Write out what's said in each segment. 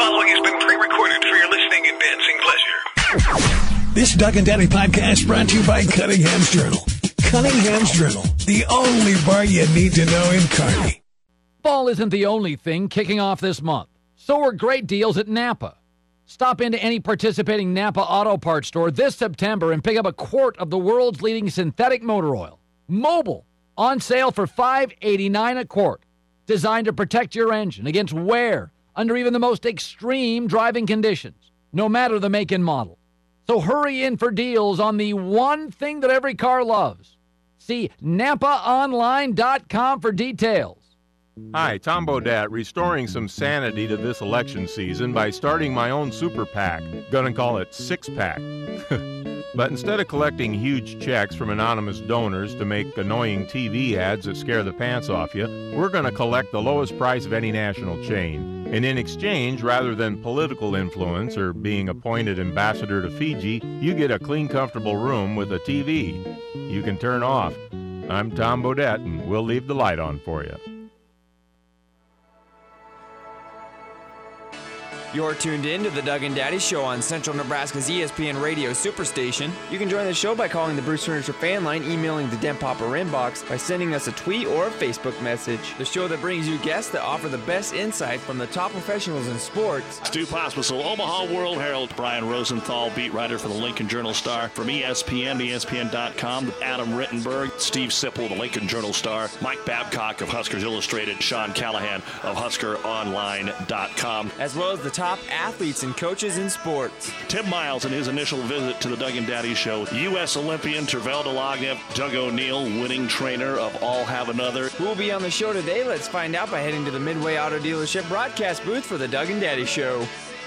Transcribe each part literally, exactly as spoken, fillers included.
following has been pre-recorded for your listening and dancing pleasure. This Doug and Daddy podcast brought to you by Cunningham's Journal. Cunningham's Journal, the only bar you need to know in Kearney. Fall isn't the only thing kicking off this month. So are great deals at Napa. Stop into any participating Napa Auto Parts store this September and pick up a quart of the world's leading synthetic motor oil. Mobile, on sale for five dollars and eighty-nine cents a quart. Designed to protect your engine against wear under even the most extreme driving conditions, no matter the make and model. So hurry in for deals on the one thing that every car loves. See Napa Online dot com for details. Hi, Tom Bodette, restoring some sanity to this election season by starting my own super PAC. Gonna call it Six Pack. But instead of collecting huge checks from anonymous donors to make annoying T V ads that scare the pants off you, we're gonna collect the lowest price of any national chain. And in exchange, rather than political influence or being appointed ambassador to Fiji, you get a clean, comfortable room with a T V you can turn off. I'm Tom Bodette, and we'll leave the light on for you. You're tuned in to the Doug and Daddy Show on Central Nebraska's E S P N Radio Superstation. You can join the show by calling the Bruce Furniture fan line, emailing the Den Popper inbox, by sending us a tweet or a Facebook message. The show that brings you guests that offer the best insight from the top professionals in sports. Stu Pospisil, Omaha World Herald. Brian Rosenthal, beat writer for the Lincoln Journal-Star. From E S P N, E S P N dot com, Adam Rittenberg, Steve Sipple, the Lincoln Journal-Star, Mike Babcock of Huskers Illustrated, Sean Callahan of Husker Online dot com. As well as the top athletes and coaches in sports. Tim Miles in his initial visit to the Doug and Daddy Show. U S Olympian Tervel Delagnev, Doug O'Neill, winning trainer of All Have Another. Who will be on the show today? Let's find out by heading to the Midway Auto Dealership broadcast booth for the Doug and Daddy Show.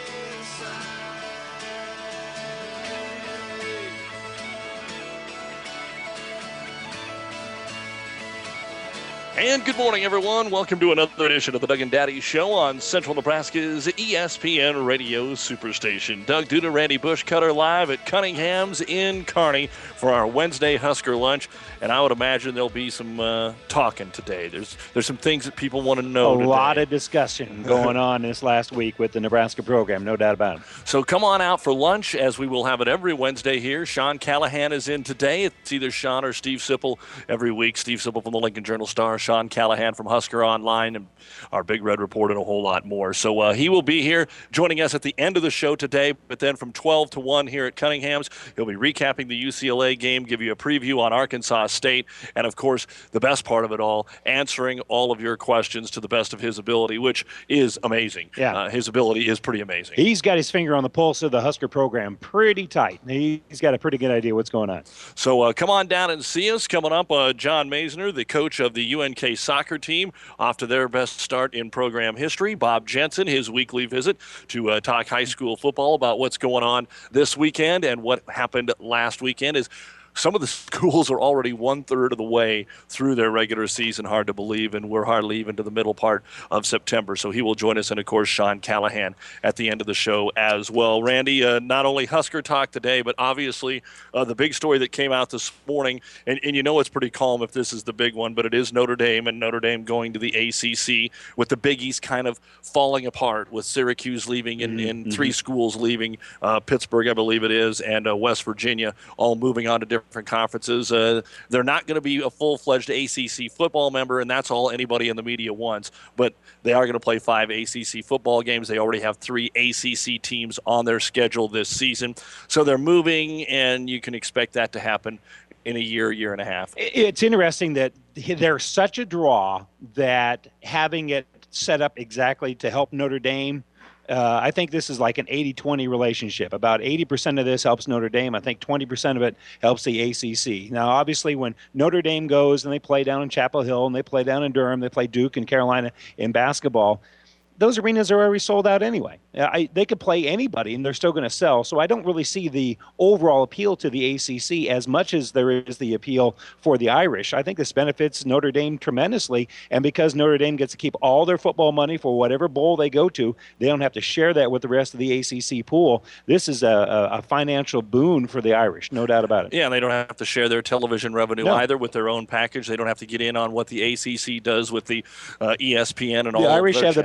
And good morning, everyone. Welcome to another edition of the Doug and Daddy Show on Central Nebraska's E S P N Radio Superstation. Doug Duda, Randy Bush Cutter live at Cunningham's in Kearney for our Wednesday Husker lunch. And I would imagine there'll be some uh, talking today. There's there's some things that people want to know A today. lot of discussion going on this last week with the Nebraska program, no doubt about it. So come on out for lunch, as we will have it every Wednesday here. Sean Callahan is in today. It's either Sean or Steve Sipple every week. Steve Sipple from the Lincoln Journal-Star, Sean Callahan from Husker Online, and our Big Red Report, and a whole lot more. So uh, he will be here joining us at the end of the show today, but then from twelve to one here at Cunningham's, he'll be recapping the U C L A game, give you a preview on Arkansas State, and of course, the best part of it all, answering all of your questions to the best of his ability, which is amazing. Yeah. Uh, his ability is pretty amazing. He's got his finger on the pulse of the Husker program pretty tight. He's got a pretty good idea what's going on. So uh, come on down and see us. Coming up, uh, John Maisner, the coach of the U N K soccer team, off to their best start in program history. Bob Jensen, his weekly visit to uh, talk high school football about what's going on this weekend and what happened last weekend. Is some of the schools are already one-third of the way through their regular season, hard to believe, and we're hardly even to the middle part of September. So he will join us, and, of course, Sean Callahan at the end of the show as well. Randy, uh, not only Husker talk today, but obviously uh, the big story that came out this morning, and, and you know it's pretty calm if this is the big one, but it is Notre Dame, and Notre Dame going to the A C C with the Big East kind of falling apart, with Syracuse leaving and, and mm-hmm. three schools leaving, uh, Pittsburgh, I believe it is, and uh, West Virginia all moving on to different different conferences. Uh, they're not going to be a full-fledged A C C football member, and that's all anybody in the media wants. But they are going to play five A C C football games. They already have three A C C teams on their schedule this season. So they're moving, and you can expect that to happen in a year, year and a half. It's interesting that they're such a draw that having it set up exactly to help Notre Dame, Uh, I think this is like an eighty twenty relationship. About eighty percent of this helps Notre Dame. I think twenty percent of it helps the A C C. Now, obviously, when Notre Dame goes and they play down in Chapel Hill and they play down in Durham, they play Duke and Carolina in basketball, those arenas are already sold out anyway. I, they could play anybody, and they're still going to sell. So I don't really see the overall appeal to the A C C as much as there is the appeal for the Irish. I think this benefits Notre Dame tremendously, and because Notre Dame gets to keep all their football money for whatever bowl they go to, they don't have to share that with the rest of the A C C pool. This is a, a financial boon for the Irish, no doubt about it. Yeah, and they don't have to share their television revenue no. either with their own package. They don't have to get in on what the A C C does with the uh, E S P N and the all Irish of their have the channels. best of both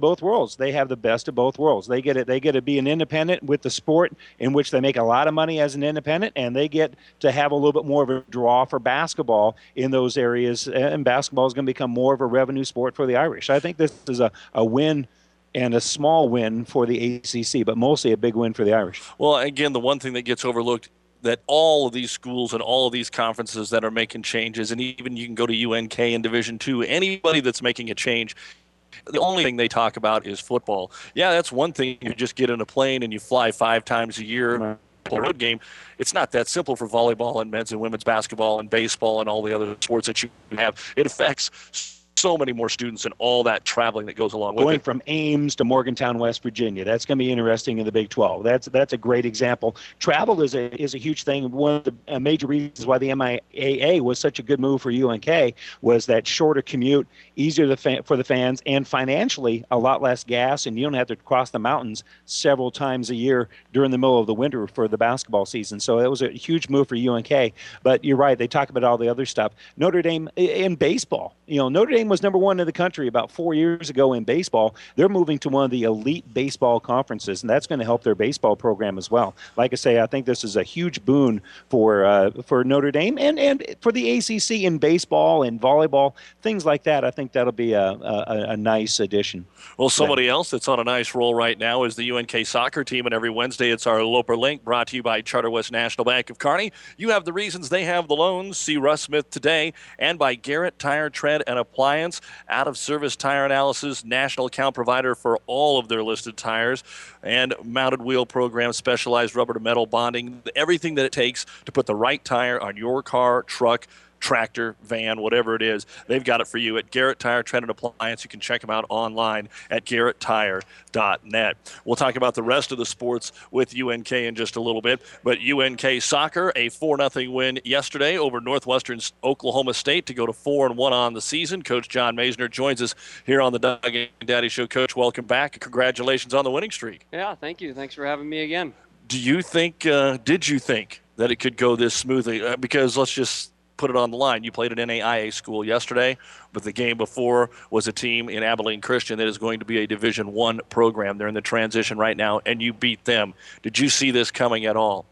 both worlds. They have the best of both worlds. They get it. They get to be an independent with the sport in which they make a lot of money as an independent, and they get to have a little bit more of a draw for basketball in those areas. And basketball is going to become more of a revenue sport for the Irish. I think this is a, a win and a small win for the A C C, but mostly a big win for the Irish. Well, again, the one thing that gets overlooked, that all of these schools and all of these conferences that are making changes, and even you can go to U N K in Division two, anybody that's making a change, the only thing they talk about is football. Yeah, that's one thing. You just get in a plane and you fly five times a year. A road game. It's not that simple for volleyball and men's and women's basketball and baseball and all the other sports that you have. It affects so many more students and all that traveling that goes along with Going it. from Ames to Morgantown, West Virginia. That's going to be interesting in the Big twelve. That's that's a great example. Travel is a is a huge thing. One of the uh, major reasons why the M I A A was such a good move for U N K was that shorter commute, easier to fa- for the fans, and financially a lot less gas, and you don't have to cross the mountains several times a year during the middle of the winter for the basketball season. So it was a huge move for U N K. But you're right, they talk about all the other stuff. Notre Dame in baseball. You know, Notre Dame was number one in the country about four years ago in baseball. They're moving to one of the elite baseball conferences, and that's going to help their baseball program as well. Like I say, I think this is a huge boon for uh, for Notre Dame and, and for the A C C in baseball and volleyball, things like that. I think that'll be a, a, a nice addition. Well, somebody else that's on a nice roll right now is the U N K soccer team, and every Wednesday it's our Loper Link, brought to you by Charter West National Bank of Kearney. You have the reasons, they have the loans. See Russ Smith today, and by Garrett Tire, Tread, and Appliance. Out-of-service tire analysis, national account provider for all of their listed tires, and mounted wheel program, specialized rubber to metal bonding, everything that it takes to put the right tire on your car, truck, tractor, van, whatever it is. They've got it for you at Garrett Tire, Tread, and Appliance. You can check them out online at garrett tire dot net. We'll talk about the rest of the sports with U N K in just a little bit, but U N K soccer, a four nothing win yesterday over Northwestern Oklahoma State to go to four and one on the season. Coach John Masner joins us here on the Doug and Daddy Show. Coach, welcome back. Congratulations on the winning streak. Yeah, thank you. Thanks for having me again. Do you think, uh, did you think that it could go this smoothly? Uh, because let's just put it on the line. You played at N A I A school yesterday, but the game before was a team in Abilene Christian that is going to be a Division One program. They're in the transition right now, and you beat them. Did you see this coming at all?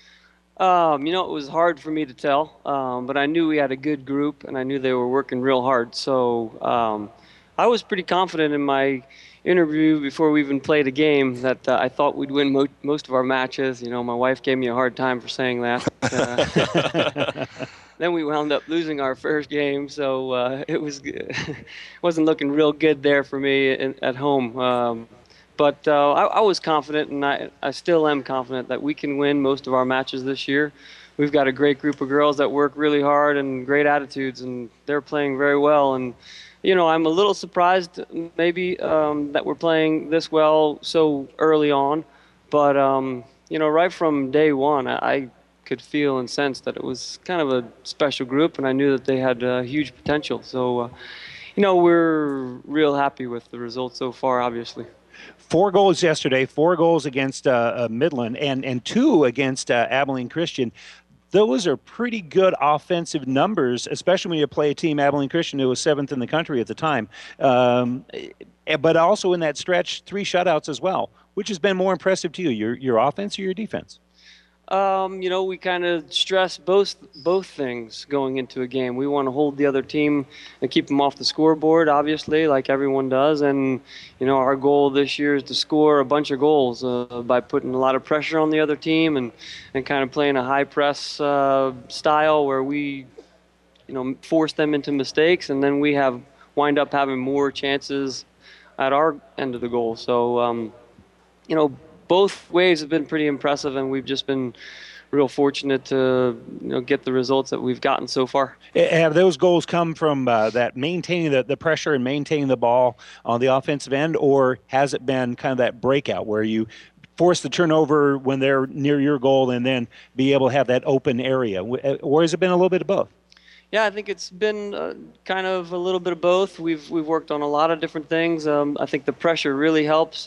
Um, you know, it was hard for me to tell, um, but I knew we had a good group, and I knew they were working real hard. So um, I was pretty confident in my interview before we even played a game that uh, I thought we'd win mo- most of our matches. You know, my wife gave me a hard time for saying that. Uh, Then we wound up losing our first game, so uh, it was wasn't looking real good there for me in, at home. Um, but uh, I, I was confident, and I, I still am confident that we can win most of our matches this year. We've got a great group of girls that work really hard and great attitudes, and they're playing very well. And you know, I'm a little surprised maybe um, that we're playing this well so early on, but um, you know, right from day one, I. I could feel and sense that it was kind of a special group, and I knew that they had uh, huge potential. So, uh, you know, we're real happy with the results so far, obviously. Four goals yesterday, four goals against uh, uh, Midland, and, and two against uh, Abilene Christian. Those are pretty good offensive numbers, especially when you play a team, Abilene Christian, who was seventh in the country at the time. Um, but also in that stretch, three shutouts as well. Which has been more impressive to you, your, your offense or your defense? Um, you know, we kind of stress both both things going into a game. We want to hold the other team and keep them off the scoreboard, obviously, like everyone does. And, you know, our goal this year is to score a bunch of goals uh, by putting a lot of pressure on the other team and, and kind of playing a high press uh, style where we, you know, force them into mistakes, and then we have wind up having more chances at our end of the goal. So, um, you know, both ways have been pretty impressive, and we've just been real fortunate to, you know, get the results that we've gotten so far. Have those goals come from uh, that maintaining the, the pressure and maintaining the ball on the offensive end, or has it been kind of that breakout where you force the turnover when they're near your goal and then be able to have that open area, or has it been a little bit of both? Yeah, I think it's been uh, kind of a little bit of both. We've we've worked on a lot of different things. Um, I think the pressure really helps.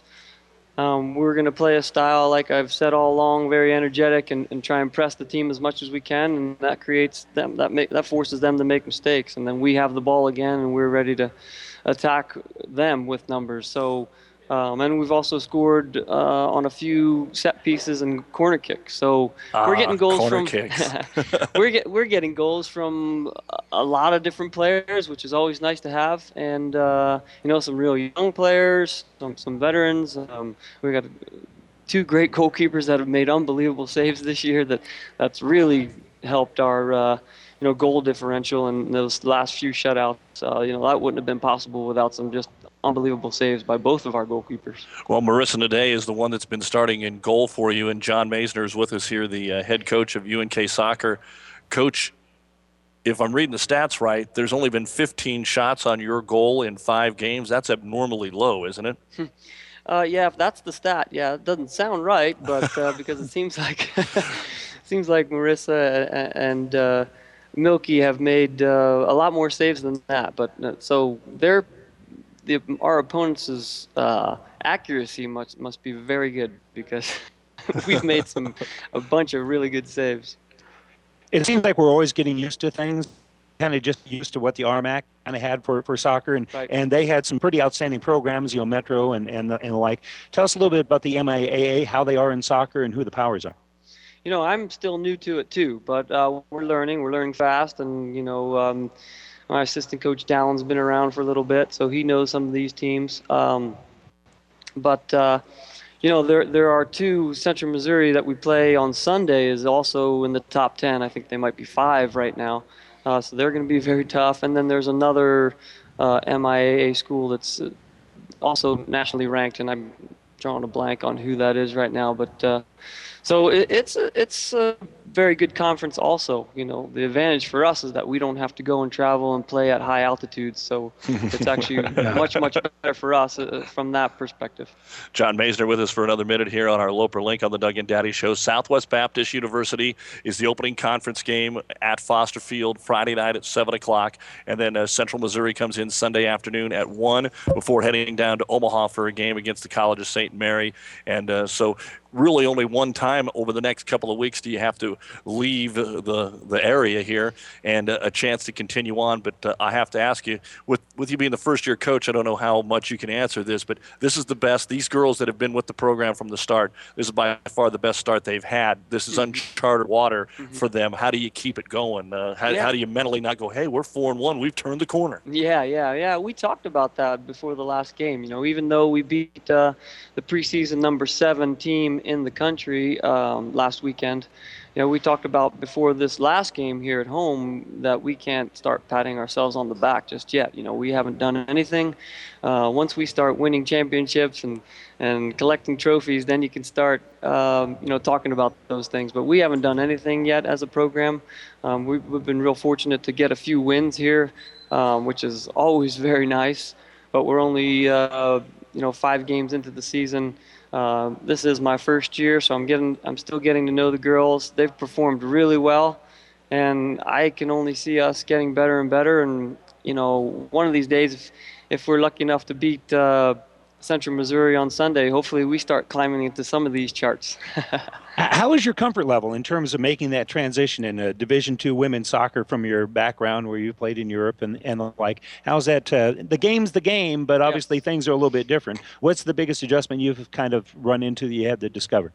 Um, we're going to play a style, like I've said all along, very energetic, and, and try and press the team as much as we can, and that creates them, that make, that forces them to make mistakes, and then we have the ball again, and we're ready to attack them with numbers. So Um, and we've also scored uh, on a few set pieces and corner kicks. So ah, we're getting goals corner from kicks. we're get, we're getting goals from a lot of different players, which is always nice to have. And uh, you know, some real young players, some some veterans. Um, we got two great goalkeepers that have made unbelievable saves this year. That that's really helped our uh, you know goal differential in those last few shutouts. Uh, you know, that wouldn't have been possible without some just unbelievable saves by both of our goalkeepers. Well, Marissa Naday is the one that's been starting in goal for you, and John Maisner is with us here, the uh, head coach of U N K Soccer. Coach, if I'm reading the stats right, there's only been fifteen shots on your goal in five games. That's abnormally low, isn't it? uh, yeah, if that's the stat, yeah, it doesn't sound right, but uh, because it seems like seems like Marissa and uh, Milky have made uh, a lot more saves than that. But uh, so they're The, our opponents' uh, accuracy must must be very good, because we've made some a bunch of really good saves. It seems like we're always getting used to things, kind of just used to what the R M A C kind of had for, for soccer, and Right. and they had some pretty outstanding programs, you know, Metro and and the, and the like. Tell us a little bit about the M I A A, how they are in soccer, and who the powers are. You know, I'm still new to it too, but uh, we're learning. We're learning fast, and you know. Um, My assistant coach Dallin's been around for a little bit, so he knows some of these teams. Um, but uh, you know, there there are two. Central Missouri that we play on Sunday is also in the top ten. I think they might be five right now. Uh, so they're going to be very tough. And then there's another uh, M I A A school that's also nationally ranked, and I'm drawing a blank on who that is right now. But uh, so it, it's a, it's a very good conference also. You know, the advantage for us is that we don't have to go and travel and play at high altitudes. So it's actually much, much better for us uh, from that perspective. John Maisner with us for another minute here on our Loper Link on the Doug and Daddy Show. Southwest Baptist University is the opening conference game at Foster Field Friday night at seven o'clock. And then uh, Central Missouri comes in Sunday afternoon at one before heading down to Omaha for a game against the College of Saint Mary. And uh, so really only one time over the next couple of weeks do you have to leave the the area here, and uh, a chance to continue on. But uh, I have to ask you, with with you being the first year coach, I don't know how much you can answer this, but this is the best. These girls that have been with the program from the start, this is by far the best start they've had. This is uncharted water mm-hmm. for them. How do you keep it going? Uh, how, yeah. how do you mentally not go, hey, we're four and one, we've turned the corner? Yeah, yeah, yeah. We talked about that before the last game. You know, even though we beat uh, the preseason number seven team in the country um, last weekend, you know, we talked about before this last game here at home that we can't start patting ourselves on the back just yet. You know, we haven't done anything. Uh, once we start winning championships and, and collecting trophies, then you can start, um, you know, talking about those things. But we haven't done anything yet as a program. Um, we've, we've been real fortunate to get a few wins here, um, which is always very nice. But we're only, uh, you know, five games into the season. Uh, this is my first year, so I'm getting, I'm still getting to know the girls. They've performed really well, and I can only see us getting better and better. And you know, one of these days, if, if we're lucky enough to beat uh, Central Missouri on Sunday, hopefully we start climbing into some of these charts. How is your comfort level in terms of making that transition in a Division two women's soccer from your background where you played in Europe and, and the like? How's that? Uh, the game's the game, but obviously yes. things are a little bit different. What's the biggest adjustment you've kind of run into that you had to discover?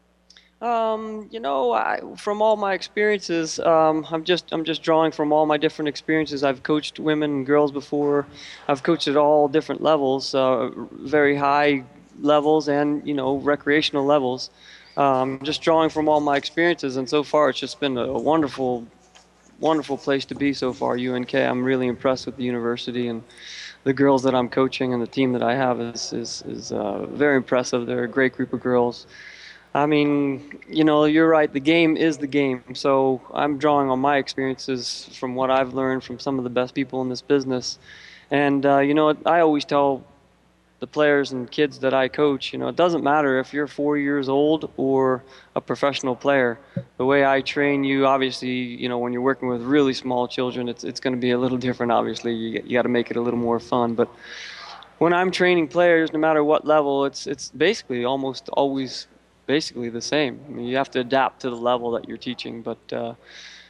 Um, you know, I, from all my experiences, um, I'm just I'm just drawing from all my different experiences. I've coached women and girls before. I've coached at all different levels, uh, very high levels and, you know, recreational levels. Um, just drawing from all my experiences, and so far it's just been a wonderful, wonderful place to be so far, U N K. I'm really impressed with the university, and the girls that I'm coaching and the team that I have is, is, is uh, very impressive. They're a great group of girls. I mean, you know, you're right. The game is the game. So I'm drawing on my experiences from what I've learned from some of the best people in this business. And, uh, you know, I always tell the players and kids that I coach, you know, it doesn't matter if you're four years old or a professional player. The way I train you, obviously, you know, when you're working with really small children, it's it's going to be a little different, obviously. You, you got to make it a little more fun. But when I'm training players, no matter what level, it's it's basically almost always basically the same. I mean, you have to adapt to the level that you're teaching. But, uh,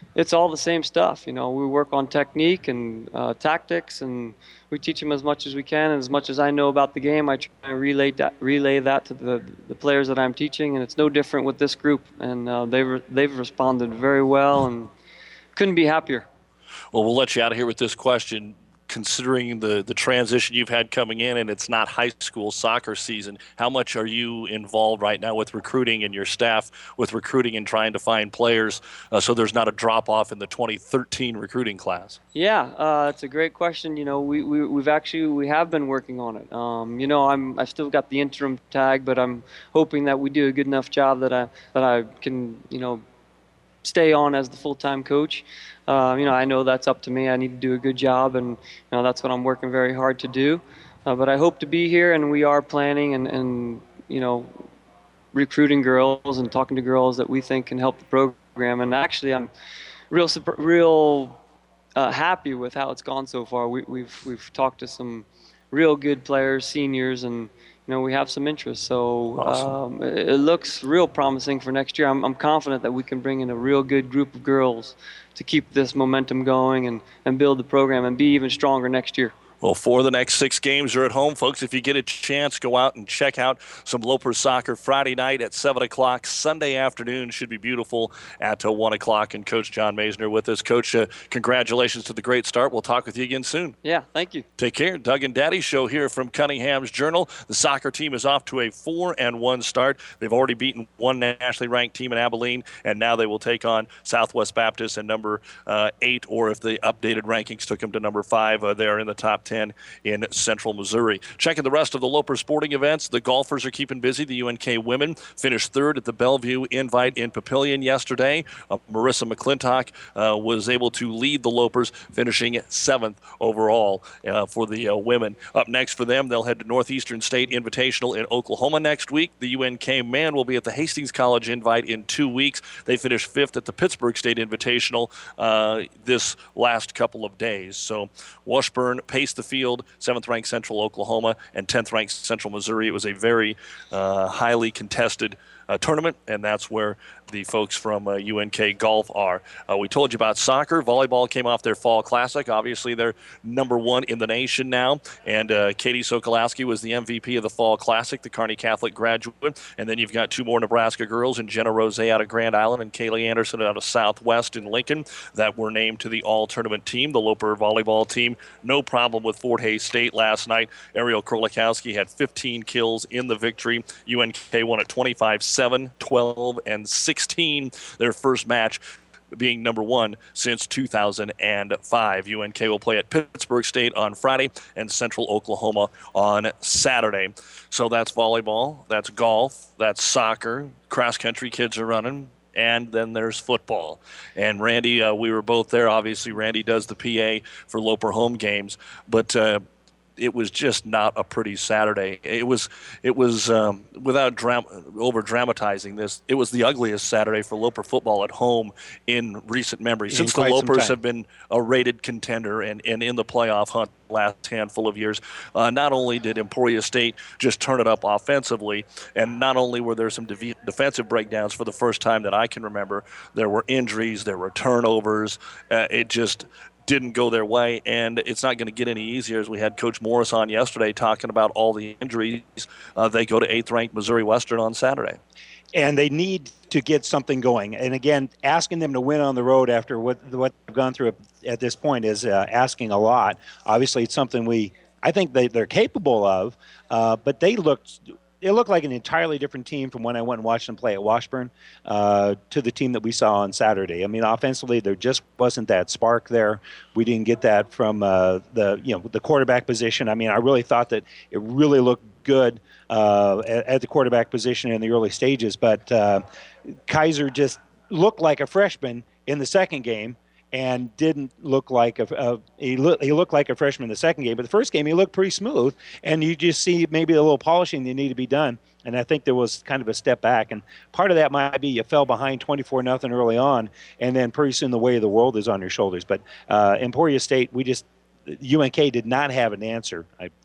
it's all the same stuff. You know, we work on technique and uh, tactics, and we teach them as much as we can. And as much as I know about the game, I try to relay that, relay that to the, the players that I'm teaching. And it's no different with this group. And uh, they've, they've responded very well, and couldn't be happier. Well, we'll let you out of here with this question. Considering the, the transition you've had coming in, and it's not high school soccer season, how much are you involved right now with recruiting and your staff with recruiting and trying to find players uh, so there's not a drop-off in the twenty thirteen recruiting class? Yeah, uh, it's a great question. You know, we, we, we've actually, we have been working on it. Um, you know, I'm, I've still got the interim tag, but I'm hoping that we do a good enough job that I, that I can, you know, stay on as the full-time coach. Uh, you know, I know that's up to me. I need to do a good job, and you know that's what I'm working very hard to do. Uh, but I hope to be here, and we are planning and, and you know, recruiting girls and talking to girls that we think can help the program. And actually, I'm real, real uh, happy with how it's gone so far. We, we've we've talked to some real good players, seniors, and you know, we have some interest, so awesome. um, it, it looks real promising for next year. I'm, I'm confident that we can bring in a real good group of girls to keep this momentum going and, and build the program and be even stronger next year. Well, for the next six games are at home, folks. If you get a chance, go out and check out some Lopers soccer Friday night at seven o'clock. Sunday afternoon should be beautiful at uh, one o'clock. And Coach John Masner with us. Coach, uh, congratulations to the great start. We'll talk with you again soon. Yeah, thank you. Take care. Doug and Daddy Show here from Cunningham's Journal. The soccer team is off to a four and one start. They've already beaten one nationally ranked team in Abilene, and now they will take on Southwest Baptist and number uh, eight, or if the updated rankings took them to number five, uh, they're in the top ten in Central Missouri. Checking the rest of the Loper sporting events, the golfers are keeping busy. The U N K women finished third at the Bellevue Invite in Papillion yesterday. Uh, Marissa McClintock uh, was able to lead the Lopers, finishing seventh overall uh, for the uh, women. Up next for them, they'll head to Northeastern State Invitational in Oklahoma next week. The U N K man will be at the Hastings College Invite in two weeks. They finished fifth at the Pittsburgh State Invitational uh, this last couple of days. So Washburn paced the field, seventh-ranked Central Oklahoma and tenth-ranked Central Missouri. It was a very uh, highly contested uh, tournament, and that's where the folks from uh, U N K Golf are. Uh, we told you about soccer. Volleyball came off their fall classic. Obviously, they're number one in the nation now, and uh, Katie Sokolowski was the M V P of the fall classic, the Kearney Catholic graduate. And then you've got two more Nebraska girls, and Jenna Rose out of Grand Island and Kaylee Anderson out of Southwest in Lincoln, that were named to the all-tournament team. The Loper volleyball team, no problem with Fort Hays State last night. Ariel Krolikowski had fifteen kills in the victory. U N K won at twenty-five seven, twelve, and sixteen. Their first match being number one since two thousand five. U N K will play at Pittsburgh State on Friday and Central Oklahoma on Saturday. So that's volleyball, that's golf, that's soccer, cross-country kids are running, and then there's football. And Randy, uh, we were both there. Obviously, Randy does the P A for Loper home games, but uh, it was just not a pretty Saturday. It was, it was um, without dram- over dramatizing this, it was the ugliest Saturday for Loper football at home in recent memory. In Since the quite some Lopers time. have been a rated contender and, and in the playoff hunt last handful of years. Uh, not only did Emporia State just turn it up offensively, and not only were there some de- defensive breakdowns for the first time that I can remember, there were injuries, there were turnovers. Uh, it just didn't go their way, and it's not going to get any easier. As we had Coach Morris on yesterday talking about all the injuries, uh, they go to eighth-ranked Missouri Western on Saturday. And they need to get something going. And again, asking them to win on the road after what what they've gone through at this point is uh, asking a lot. Obviously, it's something we I think they, they're capable of, uh, but they looked it looked like an entirely different team from when I went and watched them play at Washburn uh, to the team that we saw on Saturday. I mean, offensively, there just wasn't that spark there. We didn't get that from uh, the you know the quarterback position. I mean, I really thought that it really looked good uh, at, at the quarterback position in the early stages, but uh, Kaiser just looked like a freshman in the second game and didn't look like a, a he, look, he looked like a freshman in the second game. But the first game, he looked pretty smooth, and you just see maybe a little polishing that needed to be done. And I think there was kind of a step back. And part of that might be you fell behind twenty-four nothing early on, and then pretty soon the weight of the world is on your shoulders. But uh, Emporia State, we just U N K did not have an answer. I,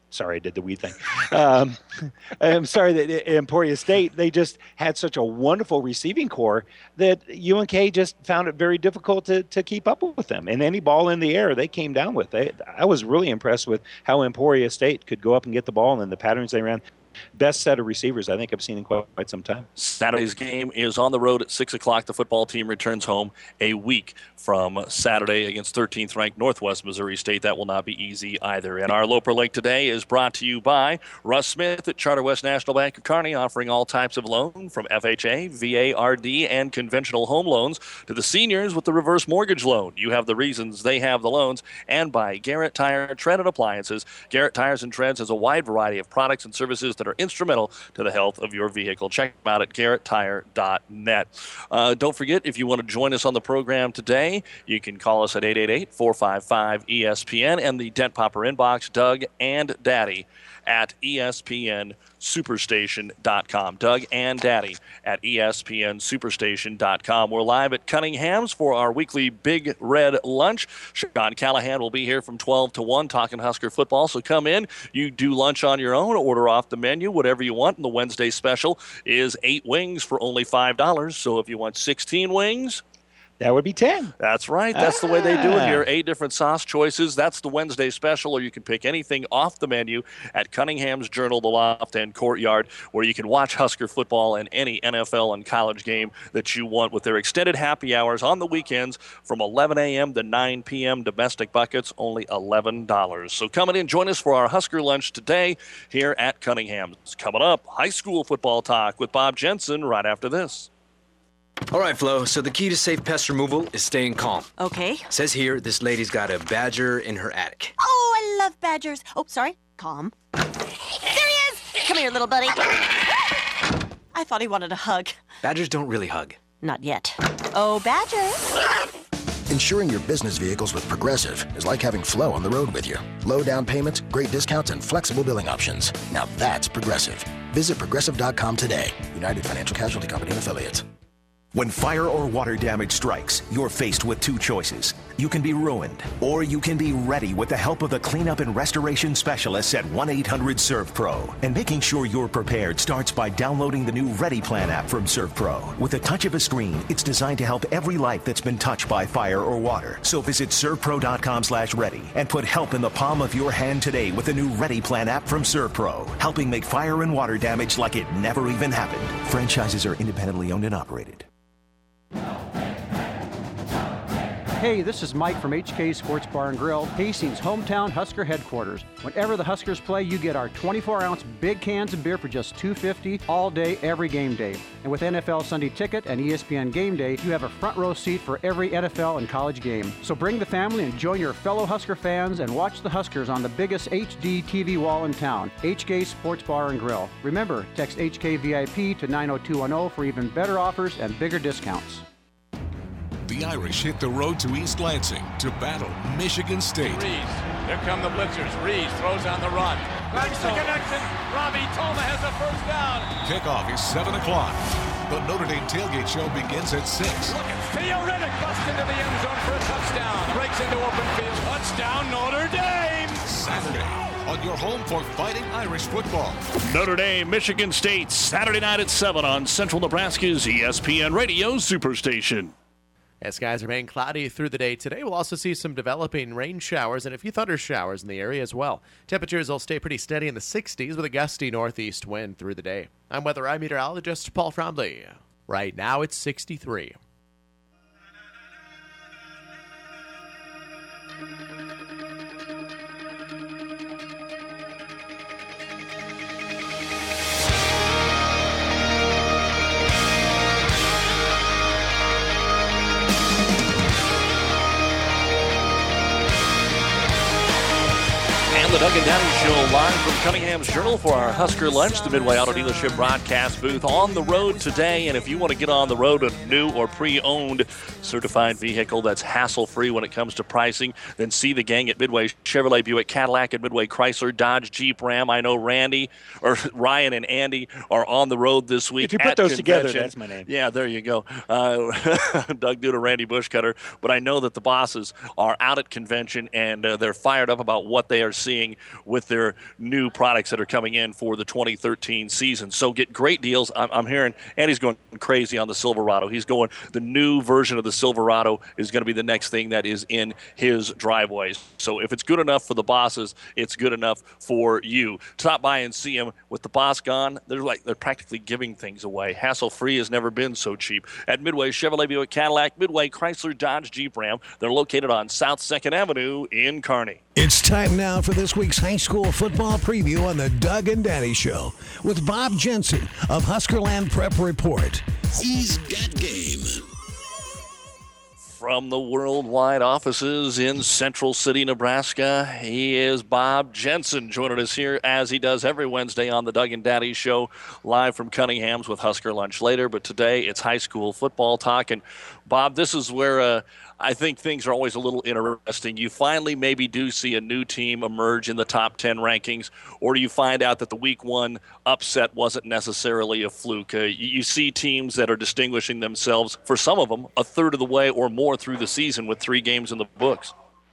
Sorry, I did the weed thing. Um, I'm sorry that Emporia State, they just had such a wonderful receiving core that U N K just found it very difficult to, to keep up with them. And any ball in the air, they came down with. They, I was really impressed with how Emporia State could go up and get the ball and the patterns they ran. Best set of receivers I think I've seen in quite, quite some time. Saturday's game is on the road at six o'clock. The football team returns home a week from Saturday against thirteenth-ranked Northwest Missouri State. That will not be easy either. And our Loper Link today is brought to you by Russ Smith at Charter West National Bank of Kearney, offering all types of loan from F H A, V A R D, and conventional home loans to the seniors with the reverse mortgage loan. You have the reasons, they have the loans. And by Garrett Tire, Tread, and Appliances. Garrett Tires and Treads has a wide variety of products and services that are instrumental to the health of your vehicle. Check them out at garrett tire dot net. Uh, don't forget, if you want to join us on the program today, you can call us at eight eight eight, four five five, E S P N and the Dent Popper inbox, Doug and Daddy at E S P N superstation dot com. Doug and Daddy at E S P N superstation dot com. We're live at Cunningham's for our weekly Big Red Lunch. Sean Callahan will be here from twelve to one talking Husker football. So come in. You do lunch on your own, order off the menu, whatever you want. And the Wednesday special is eight wings for only five dollars. So if you want sixteen wings, that would be ten. That's right. That's ah. the way they do it here. Eight different sauce choices. That's the Wednesday special, or you can pick anything off the menu at Cunningham's Journal, the Loft End Courtyard, where you can watch Husker football and any N F L and college game that you want with their extended happy hours on the weekends from eleven a.m. to nine p.m. Domestic buckets, only eleven dollars. So come in, join us for our Husker lunch today here at Cunningham's. Coming up, high school football talk with Bob Jensen right after this. All right, Flo, so the key to safe pest removal is staying calm. Okay. Says here, this lady's got a badger in her attic. Oh, I love badgers. Oh, sorry. Calm. There he is! Come here, little buddy. I thought he wanted a hug. Badgers don't really hug. Not yet. Oh, badger. Insuring your business vehicles with Progressive is like having Flo on the road with you. Low down payments, great discounts, and flexible billing options. Now that's Progressive. Visit progressive dot com today. United Financial Casualty Company and Affiliates. When fire or water damage strikes, you're faced with two choices. You can be ruined, or you can be ready with the help of the cleanup and restoration specialists at one eight hundred serve pro. And making sure you're prepared starts by downloading the new Ready Plan app from ServPro. With the touch of a screen, it's designed to help every life that's been touched by fire or water. So visit serve pro dot com slash ready and put help in the palm of your hand today with the new Ready Plan app from ServPro, helping make fire and water damage like it never even happened. Franchises are independently owned and operated. Hey, this is Mike from H K Sports Bar and Grill, Hastings' hometown Husker headquarters. Whenever the Huskers play, you get our twenty-four ounce big cans of beer for just two dollars and fifty cents all day, every game day. And with N F L Sunday Ticket and E S P N Game Day, you have a front row seat for every N F L and college game. So bring the family and join your fellow Husker fans and watch the Huskers on the biggest H D T V wall in town, H K Sports Bar and Grill. Remember, text H K V I P to nine oh two one oh for even better offers and bigger discounts. The Irish hit the road to East Lansing to battle Michigan State. Rees, here come the blitzers. Rees throws on the run. Makes the connection. Robbie Toma has a first down. Kickoff is seven o'clock. The Notre Dame Tailgate Show begins at six. Look at Theo Riddick busts into the end zone for a touchdown. Breaks into open field. Touchdown Notre Dame. Saturday on your home for Fighting Irish football. Notre Dame, Michigan State, Saturday night at seven on Central Nebraska's E S P N Radio Superstation. As skies remain cloudy through the day today, we'll also see some developing rain showers and a few thunder showers in the area as well. Temperatures will stay pretty steady in the sixties with a gusty northeast wind through the day. I'm weather eye meteorologist Paul Fromley. Right now it's sixty-three. The Doug and Daddy Show live from Cunningham's Journal for our Husker Lunch, the Midway Auto Dealership broadcast booth on the road today. And if you want to get on the road a new or pre-owned certified vehicle that's hassle-free when it comes to pricing, then see the gang at Midway Chevrolet, Buick, Cadillac, and Midway Chrysler, Dodge, Jeep, Ram. I know Randy or Ryan and Andy are on the road this week. If you put those convention. together, that's my name. Yeah, there you go. Uh, Doug Duda, Randy Bushcutter. But I know that the bosses are out at convention and uh, they're fired up about what they are seeing with their new products that are coming in for the twenty thirteen season. So get great deals. I'm, I'm hearing Andy's going crazy on the Silverado. He's going, the new version of the Silverado is going to be the next thing that is in his driveways. So if it's good enough for the bosses, it's good enough for you. Stop by and see them. With the boss gone, they're like they're practically giving things away. Hassle-free has never been so cheap. At Midway Chevrolet Buick Cadillac, Midway Chrysler Dodge Jeep Ram, they're located on South second Avenue in Kearney. It's time now for this week's high school football preview on the Doug and Daddy Show with Bob Jensen of Huskerland Prep Report. He's got game. From the worldwide offices in Central City, Nebraska, he is Bob Jensen, joining us here as he does every Wednesday on the Doug and Daddy Show, live from Cunningham's with Husker Lunch later. But today it's high school football talk. And Bob, this is where uh, I think things are always a little interesting. You finally maybe do see a new team emerge in the top ten rankings, or do you find out that the week one upset wasn't necessarily a fluke? Uh, you, you see teams that are distinguishing themselves, for some of them, a third of the way or more through the season with three games in the books.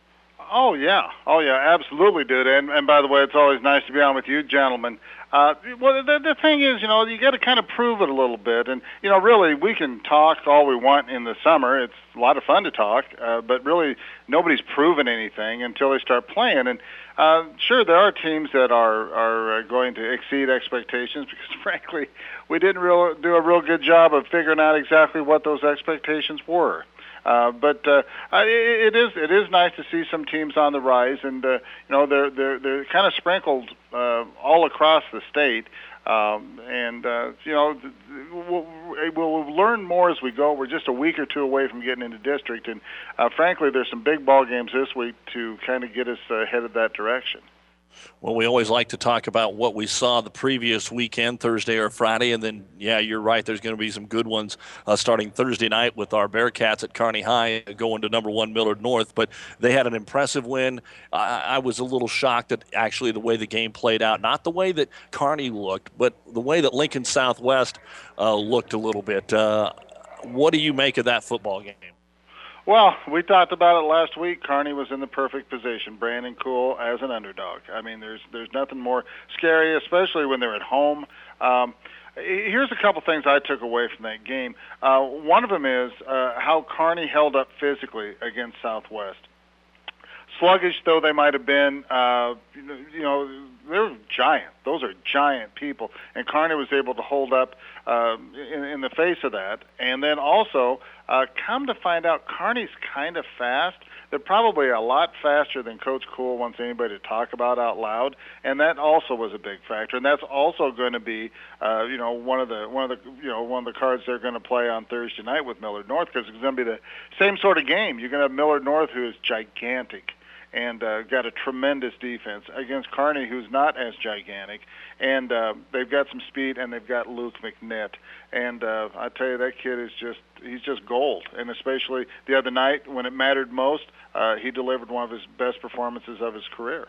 Oh, yeah. Oh, yeah, absolutely, dude. And, and by the way, it's always nice to be on with you, gentlemen. Uh, well, the, the thing is, you know, you got to kind of prove it a little bit. And, you know, really, we can talk all we want in the summer. It's a lot of fun to talk, uh, but really nobody's proven anything until they start playing. And uh, sure, there are teams that are, are going to exceed expectations because, frankly, we didn't real, do a real good job of figuring out exactly what those expectations were. Uh, but uh, it is it is nice to see some teams on the rise, and uh, you know they're they're they're kind of sprinkled uh, all across the state, um, and uh, you know we'll, we'll learn more as we go. We're just a week or two away from getting into district, and uh, frankly, there's some big ball games this week to kind of get us uh, headed that direction. Well, we always like to talk about what we saw the previous weekend, Thursday or Friday, and then, yeah, you're right, there's going to be some good ones uh, starting Thursday night with our Bearcats at Kearney High going to number one Millard North. But they had an impressive win. I, I was a little shocked at actually the way the game played out. Not the way that Kearney looked, but the way that Lincoln Southwest uh, looked a little bit. Uh, what do you make of that football game? Well, we talked about it last week. Kearney was in the perfect position. Brandon Cool as an underdog. I mean, there's there's nothing more scary, especially when they're at home. Um, here's a couple things I took away from that game. Uh, one of them is uh, how Kearney held up physically against Southwest. Sluggish though they might have been, uh, you know, they're giant. Those are giant people, and Kearney was able to hold up uh, in, in the face of that. And then also, uh, come to find out, Kearney's kind of fast. They're probably a lot faster than Coach Cool wants anybody to talk about out loud, and that also was a big factor. And that's also going to be, uh, you know, one of the one of the you know one of the cards they're going to play on Thursday night with Millard North, because it's going to be the same sort of game. You're going to have Millard North, who is gigantic and uh, got a tremendous defense, against Kearney, who's not as gigantic, and uh, they've got some speed, and they've got Luke McNitt. And uh, I tell you, that kid is just, he's just gold. And especially the other night, when it mattered most, uh, he delivered one of his best performances of his career.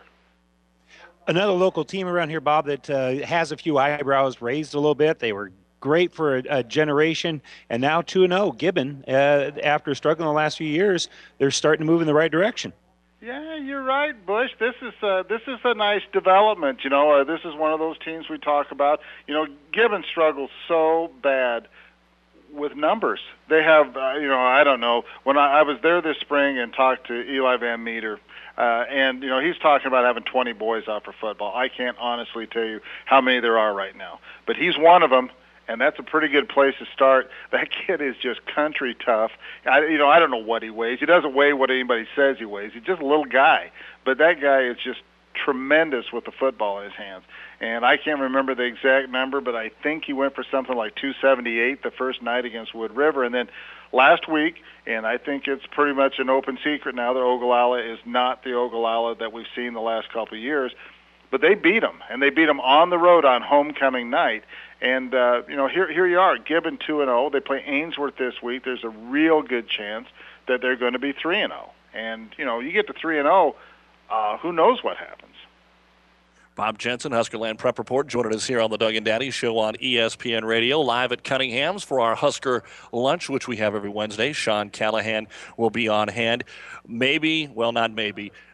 Another local team around here, Bob, that uh, has a few eyebrows raised a little bit. They were great for a, a generation, and now two and oh, Gibbon, uh, after struggling the last few years, they're starting to move in the right direction. Yeah, you're right, Bush. This is uh, this is a nice development. You know, uh, this is one of those teams we talk about. You know, Gibbon struggles so bad with numbers. They have, uh, you know, I don't know. When I, I was there this spring and talked to Eli Van Meter, uh, and you know, he's talking about having twenty boys out for football. I can't honestly tell you how many there are right now, but he's one of them. And that's a pretty good place to start. That kid is just country tough. I, you know, I don't know what he weighs. He doesn't weigh what anybody says he weighs. He's just a little guy. But that guy is just tremendous with the football in his hands. And I can't remember the exact number, but I think he went for something like two seventy-eight the first night against Wood River. And then last week, and I think it's pretty much an open secret now that Ogallala is not the Ogallala that we've seen the last couple of years, but they beat them, and they beat them on the road on homecoming night. And, uh, you know, here here you are, Gibbon two and oh. They play Ainsworth this week. There's a real good chance that they're going to be three and oh. And, you know, you get to three and oh, uh, who knows what happens. Bob Jensen, Huskerland Prep Report, joining us here on the Doug and Daddy Show on E S P N Radio, live at Cunningham's for our Husker lunch, which we have every Wednesday. Sean Callahan will be on hand. Maybe, well, not maybe,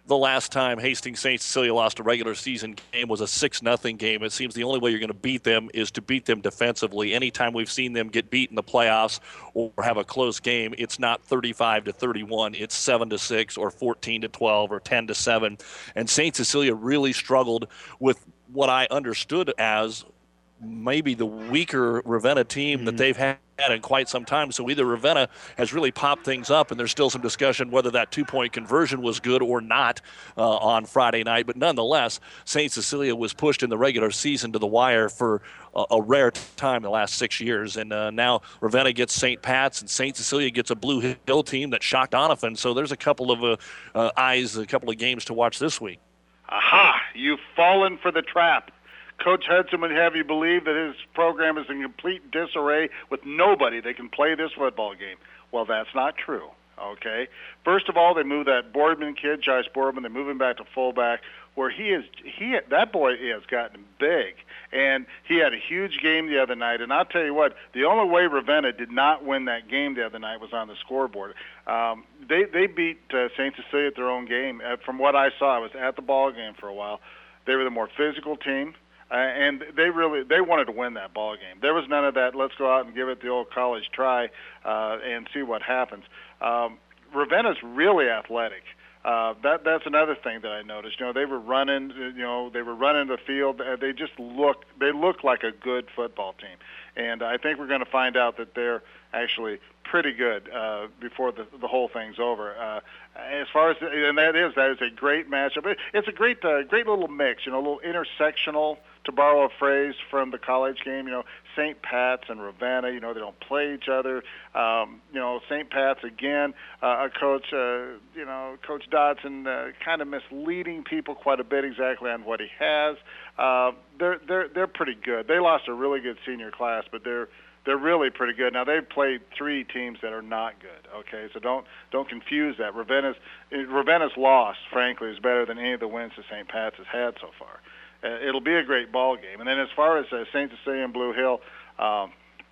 the last time Hastings Saint Cecilia lost a regular season game was a six nothing game. It seems the only way you're going to beat them is to beat them defensively. Anytime we've seen them get beat in the playoffs or have a close game, it's not thirty-five to thirty-one. It's seven to six or fourteen to twelve or ten to seven. And Saint Cecilia really struggled with what I understood as maybe the weaker Ravenna team mm-hmm. that they've had in quite some time. So either Ravenna has really popped things up, and there's still some discussion whether that two-point conversion was good or not uh, on Friday night. But nonetheless, Saint Cecilia was pushed in the regular season to the wire for a, a rare time the last six years. And uh, now Ravenna gets Saint Pat's, and Saint Cecilia gets a Blue Hill team that shocked Doniphan. So there's a couple of uh, uh, eyes, a couple of games to watch this week. Aha! You've fallen for the trap. Coach Hudson would have you believe that his program is in complete disarray with nobody that can play this football game. Well, that's not true, okay? First of all, they moved that Boardman kid, Josh Boardman. They move him back to fullback, where he is. He that boy has gotten big, and he had a huge game the other night. And I'll tell you what, the only way Ravenna did not win that game the other night was on the scoreboard. Um, they they beat uh, Saint Cecilia at their own game. Uh, from what I saw, I was at the ball game for a while. They were the more physical team. Uh, and they really they wanted to win that ball game. There was none of that, let's go out and give it the old college try uh, and see what happens. Um, Ravenna's really athletic. Uh, that that's another thing that I noticed. You know, they were running. You know, they were running the field. Uh, they just look. They look like a good football team, and I think we're going to find out that they're actually pretty good uh, before the the whole thing's over. Uh, as far as and that is that is a great matchup. It's a great uh, great little mix. You know, a little intersectional, to borrow a phrase from the college game. You know, Saint Pat's and Ravenna, you know, they don't play each other. Um, you know, Saint Pat's, again, uh, a coach, uh, you know, Coach Dodson uh, kind of misleading people quite a bit exactly on what he has. Uh, they're, they're, they're pretty good. They lost a really good senior class, but they're, they're really pretty good. Now, they've played three teams that are not good, okay? So don't don't confuse that. Ravenna's, Ravenna's loss, frankly, is better than any of the wins that Saint Pat's has had so far. Uh, it'll be a great ball game. And then as far as uh, Saint Cecilia and Blue Hill, um,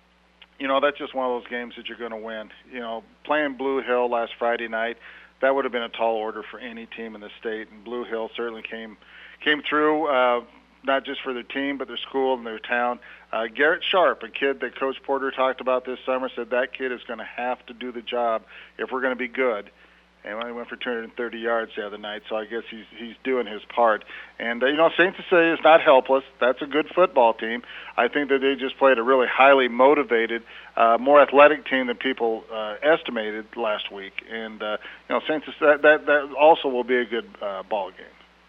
you know, that's just one of those games that you're going to win. You know, playing Blue Hill last Friday night, that would have been a tall order for any team in the state, and Blue Hill certainly came came through, uh, not just for their team, but their school and their town. Uh, Garrett Sharp, a kid that Coach Porter talked about this summer, said that kid is going to have to do the job if we're going to be good. And he went for two hundred thirty yards the other night, so I guess he's he's doing his part. And, uh, you know, Saint Cecilia is not helpless. That's a good football team. I think that they just played a really highly motivated, uh, more athletic team than people uh, estimated last week. And, uh, you know, Saint Cecilia, that, that also will be a good uh, ball game.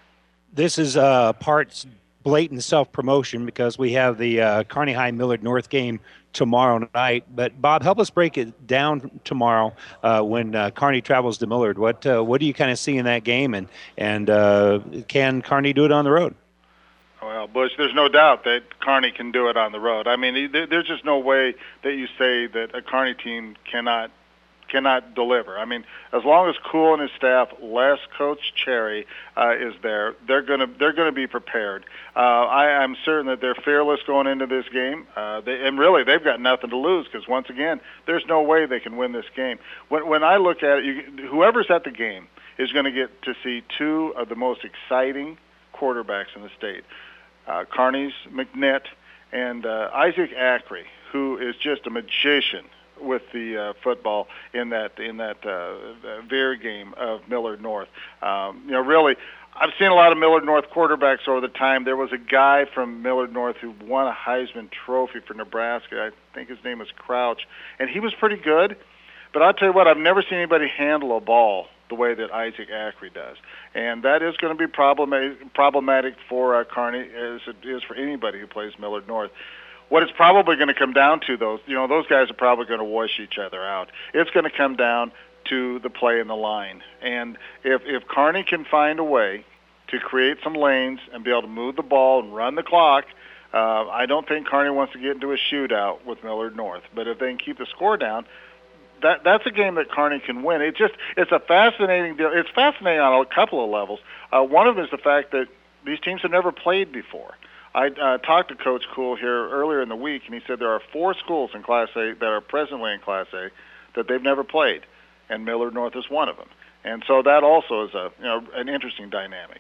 This is uh, parts blatant self-promotion because we have the uh, Kearney High Millard North game tomorrow night. But Bob, help us break it down tomorrow uh, when uh, Kearney travels to Millard. What uh, what do you kind of see in that game, and and uh, can Kearney do it on the road? Well, Bush, there's no doubt that Kearney can do it on the road. I mean, there's just no way that you say that a Kearney team cannot cannot deliver. I mean, as long as Cool and his staff, less Coach Cherry, uh, is there, they're gonna they're gonna be prepared. Uh, I, I'm certain that they're fearless going into this game, uh, they, and really they've got nothing to lose because once again, there's no way they can win this game. When when I look at it, you, whoever's at the game is going to get to see two of the most exciting quarterbacks in the state, uh, Kearney's McNitt and uh, Isaac Ackrey, who is just a magician with the uh, football in that in that uh, Veer game of Millard North. Um, you know, really, I've seen a lot of Millard North quarterbacks over the time. There was a guy from Millard North who won a Heisman Trophy for Nebraska. I think his name was Crouch, and he was pretty good. But I'll tell you what, I've never seen anybody handle a ball the way that Isaac Ackrey does. And that is going to be problematic, problematic for uh, Kearney, as it is for anybody who plays Millard North. What it's probably going to come down to, those, you know, those guys are probably going to wash each other out. It's going to come down to the play in the line. And if, if Kearney can find a way to create some lanes and be able to move the ball and run the clock, uh, I don't think Kearney wants to get into a shootout with Millard North. But if they can keep the score down, that that's a game that Kearney can win. It just it's a fascinating deal. It's fascinating on a couple of levels. Uh, one of them is the fact that these teams have never played before. I uh, talked to Coach Cool here earlier in the week, and he said there are four schools in Class A that are presently in Class A that they've never played, and Millard North is one of them. And so that also is a you know an interesting dynamic.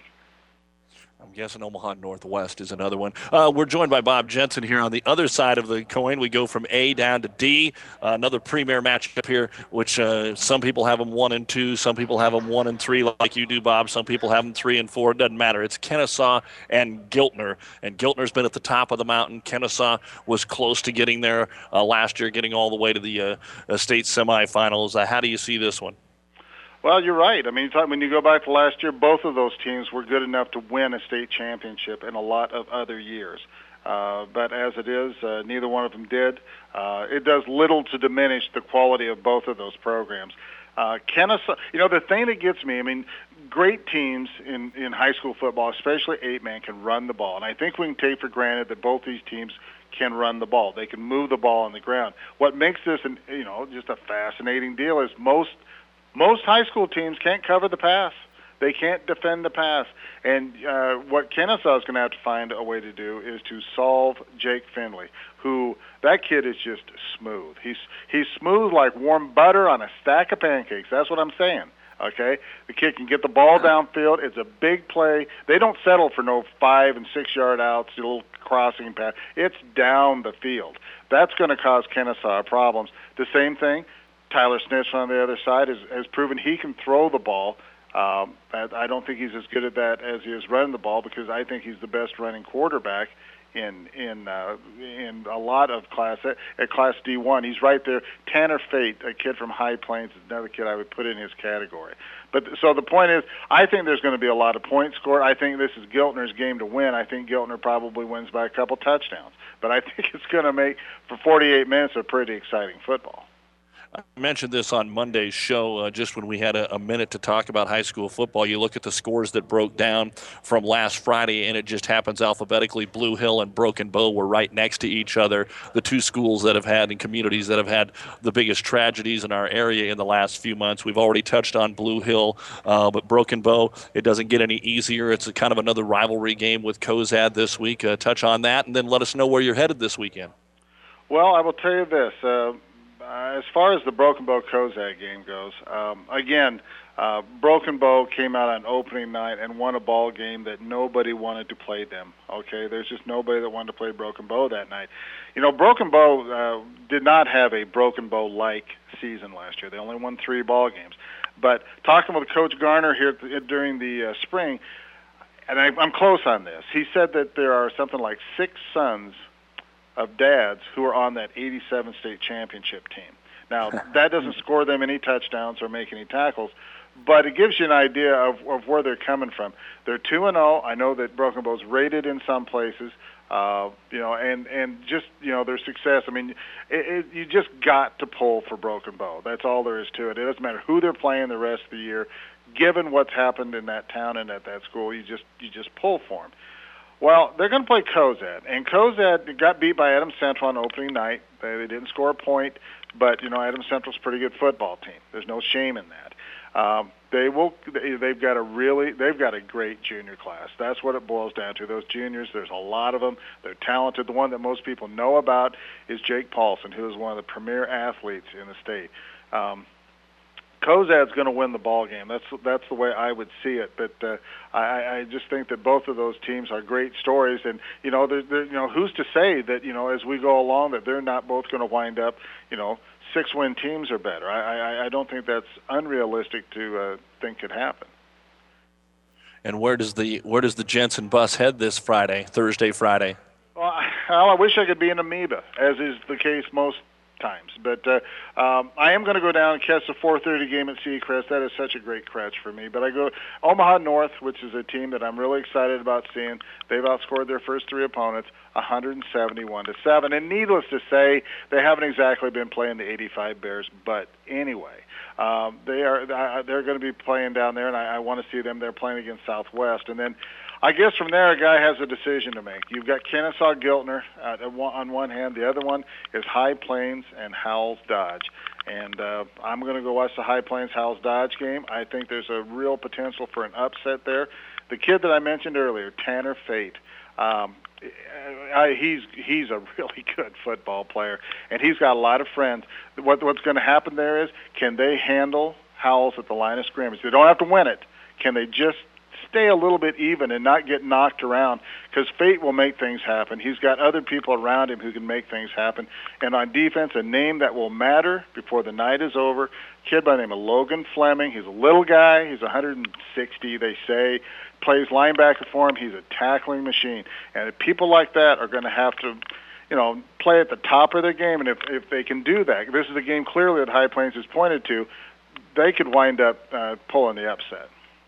I'm guessing Omaha Northwest is another one. Uh, we're joined by Bob Jensen here on the other side of the coin. We go from A down to D. Uh, another premier matchup here, which uh, some people have them one and two. Some people have them one and three like you do, Bob. Some people have them three and four. It doesn't matter. It's Kennesaw and Giltner. And Giltner's been at the top of the mountain. Kennesaw was close to getting there uh, last year, getting all the way to the uh, uh, state semifinals. Uh, how do you see this one? Well, you're right. I mean, when you go back to last year, both of those teams were good enough to win a state championship in a lot of other years. Uh, but as it is, uh, neither one of them did. Uh, it does little to diminish the quality of both of those programs. Uh, Kennesaw, you know, the thing that gets me, I mean, great teams in, in high school football, especially eight-man, can run the ball. And I think we can take for granted that both these teams can run the ball. They can move the ball on the ground. What makes this, an, you know, just a fascinating deal is most Most high school teams can't cover the pass. They can't defend the pass. And uh, what Kennesaw is going to have to find a way to do is to solve Jake Finley, who, that kid is just smooth. He's he's smooth like warm butter on a stack of pancakes. That's what I'm saying, okay? The kid can get the ball downfield. It's a big play. They don't settle for no five- and six-yard outs, a little crossing pass. It's down the field. That's going to cause Kennesaw problems. The same thing, Tyler Snitch on the other side has, has proven he can throw the ball. Um, I don't think he's as good at that as he is running the ball, because I think he's the best running quarterback in in uh, in a lot of class at Class D one. He's right there. Tanner Fate, a kid from High Plains, is another kid I would put in his category. But so the point is, I think there's going to be a lot of points scored. I think this is Giltner's game to win. I think Giltner probably wins by a couple touchdowns. But I think it's going to make for forty-eight minutes a pretty exciting football. I mentioned this on Monday's show, uh, just when we had a, a minute to talk about high school football. You look at the scores that broke down from last Friday, and it just happens alphabetically. Blue Hill and Broken Bow were right next to each other, the two schools that have had and communities that have had the biggest tragedies in our area in the last few months. We've already touched on Blue Hill, uh, but Broken Bow, it doesn't get any easier. It's a kind of another rivalry game with Cozad this week. Uh, touch on that, and then let us know where you're headed this weekend. Well, I will tell you this. Uh, Uh, as far as the Broken Bow Cozad game goes, um, again, uh, Broken Bow came out on opening night and won a ball game that nobody wanted to play them. Okay, there's just nobody that wanted to play Broken Bow that night. You know, Broken Bow uh, did not have a Broken Bow-like season last year. They only won three ball games. But talking with Coach Garner here during the uh, spring, and I, I'm close on this, he said that there are something like six sons of dads who are on that eighty-seven state championship team. Now, that doesn't score them any touchdowns or make any tackles, but it gives you an idea of, of where they're coming from. They're two and oh. I know that Broken Bow's rated in some places, uh, you know, and, and just, you know, their success. I mean, it, it, you just got to pull for Broken Bow. That's all there is to it. It doesn't matter who they're playing the rest of the year. Given what's happened in that town and at that school, you just you just pull for them. Well, they're going to play Cozad, and Cozad got beat by Adams Central on opening night. They, they didn't score a point, but you know Adams Central's a pretty good football team. There's no shame in that. Um, they will. They, they've got a really. They've got a great junior class. That's what it boils down to. Those juniors. There's a lot of them. They're talented. The one that most people know about is Jake Paulson, who is one of the premier athletes in the state. Um, Cozad's going to win the ball game. That's that's the way I would see it. But uh, I, I just think that both of those teams are great stories, and you know, they're, they're, you know, who's to say that you know as we go along that they're not both going to wind up, you know, six-win teams or better. I, I I don't think that's unrealistic to uh, think could happen. And where does the where does the Jensen bus head this Friday, Thursday, Friday? Well, I, well, I wish I could be in Amoeba, as is the case most times. But uh, um, I am going to go down and catch the four thirty game at Seacrest. That is such a great crutch for me. But I go Omaha North, which is a team that I'm really excited about seeing. They've outscored their first three opponents one seventy-one to seven. And needless to say, they haven't exactly been playing the eighty-five Bears. But anyway, um, they are they're going to be playing down there, and I, I want to see them. They're playing against Southwest. And then I guess from there, a guy has a decision to make. You've got Kennesaw Giltner uh, on one hand. The other one is High Plains and Howells Dodge. And uh, I'm going to go watch the High Plains Howells Dodge game. I think there's a real potential for an upset there. The kid that I mentioned earlier, Tanner Fate, um, I, he's he's a really good football player, and he's got a lot of friends. What, what's going to happen there is, can they handle Howells at the line of scrimmage. They don't have to win it. Can they just stay a little bit even and not get knocked around? Because fate will make things happen. He's got other people around him who can make things happen. And on defense, a name that will matter before the night is over, kid by the name of Logan Fleming. He's a little guy. He's one hundred sixty, they say. Plays linebacker for him. He's a tackling machine. And if people like that are going to have to, you know, play at the top of their game, and if, if they can do that, this is a game clearly that High Plains has pointed to, they could wind up uh, pulling the upset.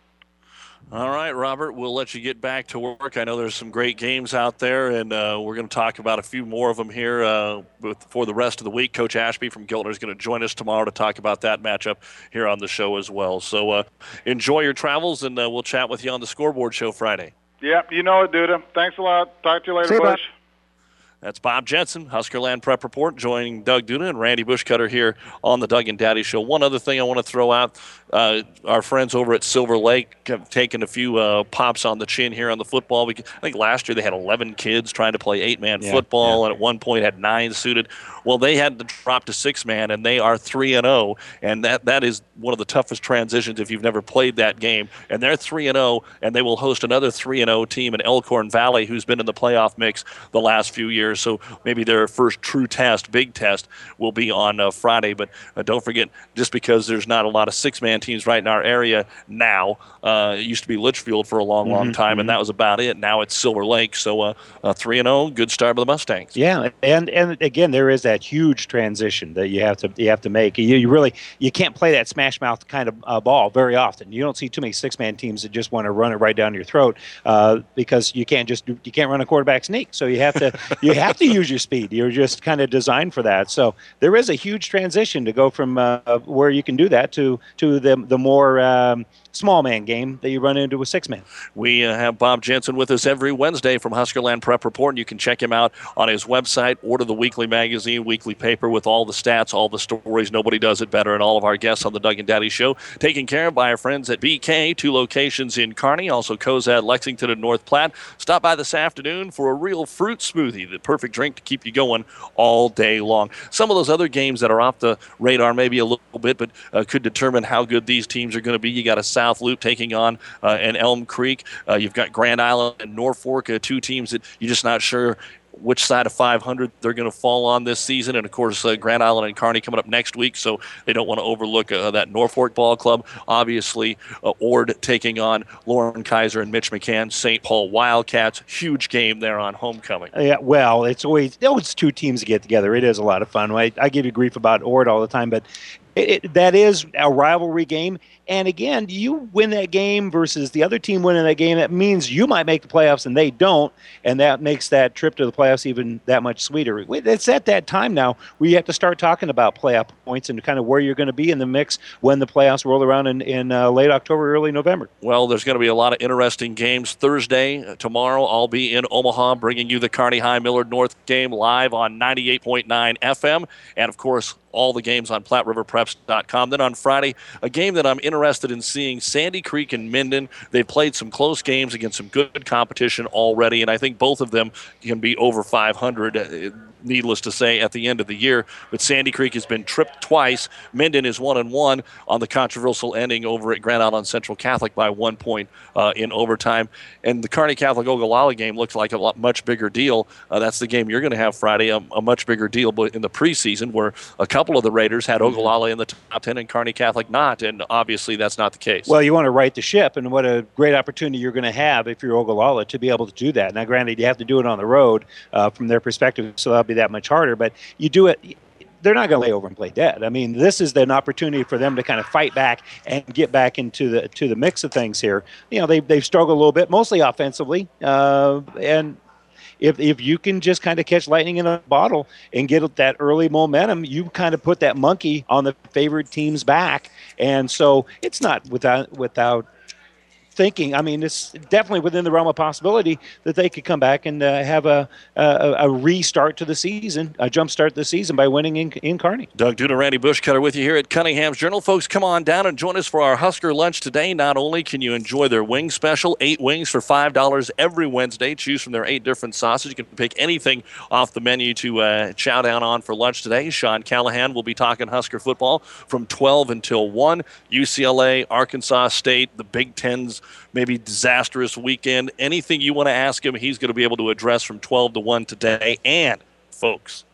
All right, Robert, we'll let you get back to work. I know there's some great games out there, and uh, we're going to talk about a few more of them here uh, for the rest of the week. Coach Ashby from Giltner is going to join us tomorrow to talk about that matchup here on the show as well. So uh, enjoy your travels, and uh, we'll chat with you on the Scoreboard Show Friday. Yep, you know it, Duda. Thanks a lot. Talk to you later, See you, Bush. That's Bob Jensen, Huskerland Prep Report, joining Doug Duda and Randy Bushcutter here on the Doug and Daddy Show. One other thing I want to throw out, uh, our friends over at Silver Lake have taken a few uh, pops on the chin here on the football. We, I think last year they had eleven kids trying to play eight-man Yeah, football, yeah. and at one point had nine suited. Well, they had to drop to six-man, and they are three and oh, and that, that is one of the toughest transitions if you've never played that game. And they're three and oh, and they will host another three and oh team in Elkhorn Valley who's been in the playoff mix the last few years. So maybe their first true test, big test, will be on uh, Friday. But uh, don't forget, just because there's not a lot of six-man teams right in our area now, uh, it used to be Litchfield for a long, long Mhm, time, and mhm. that was about it. Now it's Silver Lake. So uh, uh, three and oh, good start for the Mustangs. Yeah, and and again, there is that huge transition that you have to you have to make. You, you really you can't play that smash mouth kind of uh, ball very often. You don't see too many six man teams that just want to run it right down your throat uh, because you can't just you can't run a quarterback sneak. So you have to you have to use your speed. You're just kind of designed for that. So there is a huge transition to go from uh, where you can do that to to the the more um, small man game that you run into with six man. We uh, have Bob Jensen with us every Wednesday from Huskerland Prep Report, and you can check him out on his website. Order the weekly magazine, weekly paper with all the stats, all the stories. Nobody does it better, and all of our guests on the Doug and Daddy Show taken care of by our friends at B K, two locations in Kearney, also Cozad, Lexington, and North Platte. Stop by this afternoon for a real fruit smoothie, the perfect drink to keep you going all day long. Some of those other games that are off the radar maybe a little bit, but uh, could determine how good these teams are going to be. You got a South Loop taking on uh, an Elm Creek. Uh, you've got Grand Island and Norfolk, uh, two teams that you're just not sure which side of five hundred they're going to fall on this season. And, of course, uh, Grand Island and Kearney coming up next week, so they don't want to overlook uh, that Norfolk ball club. Obviously, uh, Ord taking on Lauren Kaiser and Mitch McCann, Saint Paul Wildcats. Huge game there on homecoming. Yeah, well, it's always those two teams get together. It is a lot of fun. I, I give you grief about Ord all the time, but it, it, that is a rivalry game. And again, you win that game versus the other team winning that game. That means you might make the playoffs and they don't, and that makes that trip to the playoffs even that much sweeter. It's at that time now where you have to start talking about playoff points and kind of where you're going to be in the mix when the playoffs roll around in, in uh, late October, early November. Well, there's going to be a lot of interesting games Thursday. Uh, tomorrow, I'll be in Omaha bringing you the Kearney High Millard North game live on ninety-eight point nine F M. And, of course, all the games on Platte River Preps dot com. Then on Friday, a game that I'm interested in seeing, Sandy Creek and Minden. They've played some close games against some good competition already, and I think both of them can be over five hundred. Uh, needless to say, at the end of the year. But Sandy Creek has been tripped twice. Minden is one and one on the controversial ending over at Grand Island Central Catholic by one point uh, in overtime. And the Kearney Catholic Ogallala game looks like a lot much bigger deal. Uh, that's the game you're going to have Friday, a, a much bigger deal. But in the preseason, where a couple of the Raiders had Ogallala in the top ten and Kearney Catholic not, and obviously that's not the case. Well, you want to right the ship, and what a great opportunity you're going to have if you're Ogallala to be able to do that. Now, granted, you have to do it on the road uh, from their perspective, so that'll be that much harder, but you do it. They're not going to lay over and play dead. I mean, this is an opportunity for them to kind of fight back and get back into the to the mix of things here. You know, they they've struggled a little bit, mostly offensively, uh, and if if you can just kind of catch lightning in a bottle and get that early momentum, you kind of put that monkey on the favored team's back. And so it's not without without thinking. I mean, it's definitely within the realm of possibility that they could come back and uh, have a, a a restart to the season, a jump start to the season by winning in, in Kearney. Doug Duda, Randy Bushcutter with you here at Cunningham's Journal. Folks, come on down and join us for our Husker lunch today. Not only can you enjoy their wing special, eight wings for five dollars every Wednesday. Choose from their eight different sauces. You can pick anything off the menu to uh, chow down on for lunch today. Sean Callahan will be talking Husker football from twelve until one. U C L A, Arkansas State, the Big Ten's maybe disastrous weekend. Anything you want to ask him, he's going to be able to address from twelve to one today. And, folks,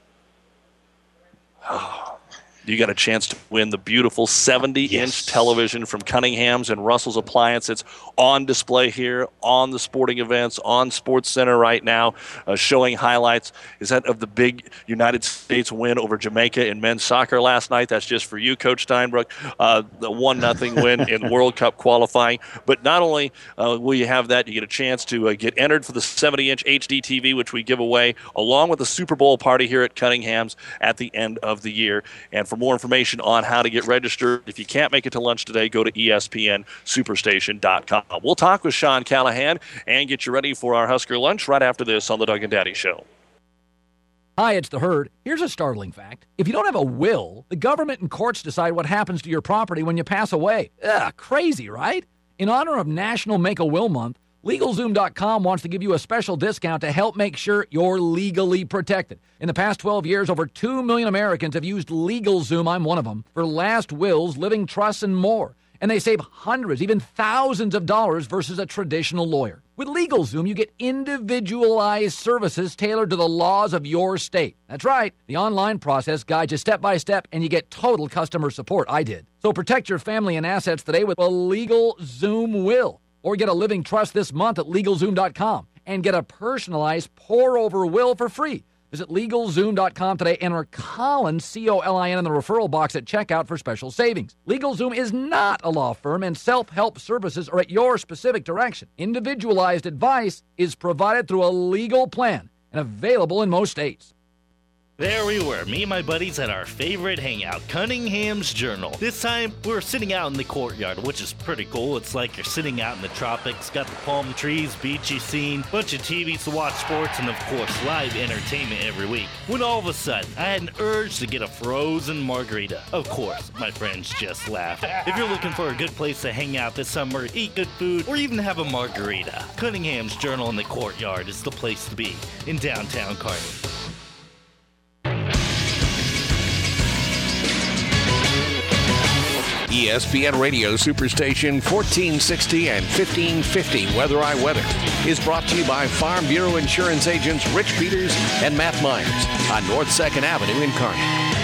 oh, you got a chance to win the beautiful seventy-inch yes. television from Cunningham's and Russell's Appliance. It's on display here on the sporting events, on Sports Center right now, uh, showing highlights. Is that of the big United States win over Jamaica in men's soccer last night? That's just for you, Coach Steinbrook. Uh, the one nothing win in World Cup qualifying. But not only uh, will you have that, you get a chance to uh, get entered for the seventy-inch H D T V, which we give away, along with the Super Bowl party here at Cunningham's at the end of the year. And for more information on how to get registered, if you can't make it to lunch today, go to E S P N superstation dot com. We'll talk with Sean Callahan and get you ready for our Husker lunch right after this on the Doug and Daddy Show. Hi, it's the Herd. Here's a startling fact. If you don't have a will, the government and courts decide what happens to your property when you pass away. Ugh, crazy, right? In honor of National Make-A-Will Month, LegalZoom dot com wants to give you a special discount to help make sure you're legally protected. In the past twelve years, over two million Americans have used LegalZoom, I'm one of them, for last wills, living trusts, and more. And they save hundreds, even thousands of dollars versus a traditional lawyer. With LegalZoom, you get individualized services tailored to the laws of your state. That's right. The online process guides you step by step, and you get total customer support. I did. So protect your family and assets today with a LegalZoom will. Or get a living trust this month at LegalZoom dot com and get a personalized pour-over will for free. Visit LegalZoom dot com today. Enter Colin, C O L I N, in the referral box at checkout for special savings. LegalZoom is not a law firm, and self-help services are at your specific direction. Individualized advice is provided through a legal plan and available in most states. There we were, me and my buddies at our favorite hangout, Cunningham's Journal. This time, we were sitting out in the courtyard, which is pretty cool. It's like you're sitting out in the tropics, got the palm trees, beachy scene, bunch of T Vs to watch sports, and of course, live entertainment every week. When all of a sudden, I had an urge to get a frozen margarita. Of course, my friends just laughed. If you're looking for a good place to hang out this summer, eat good food, or even have a margarita, Cunningham's Journal in the courtyard is the place to be in downtown Kearney. E S P N Radio Superstation fourteen sixty and fifteen fifty Weather I Weather is brought to you by Farm Bureau Insurance agents Rich Peters and Matt Myers on North second Avenue in Kearney.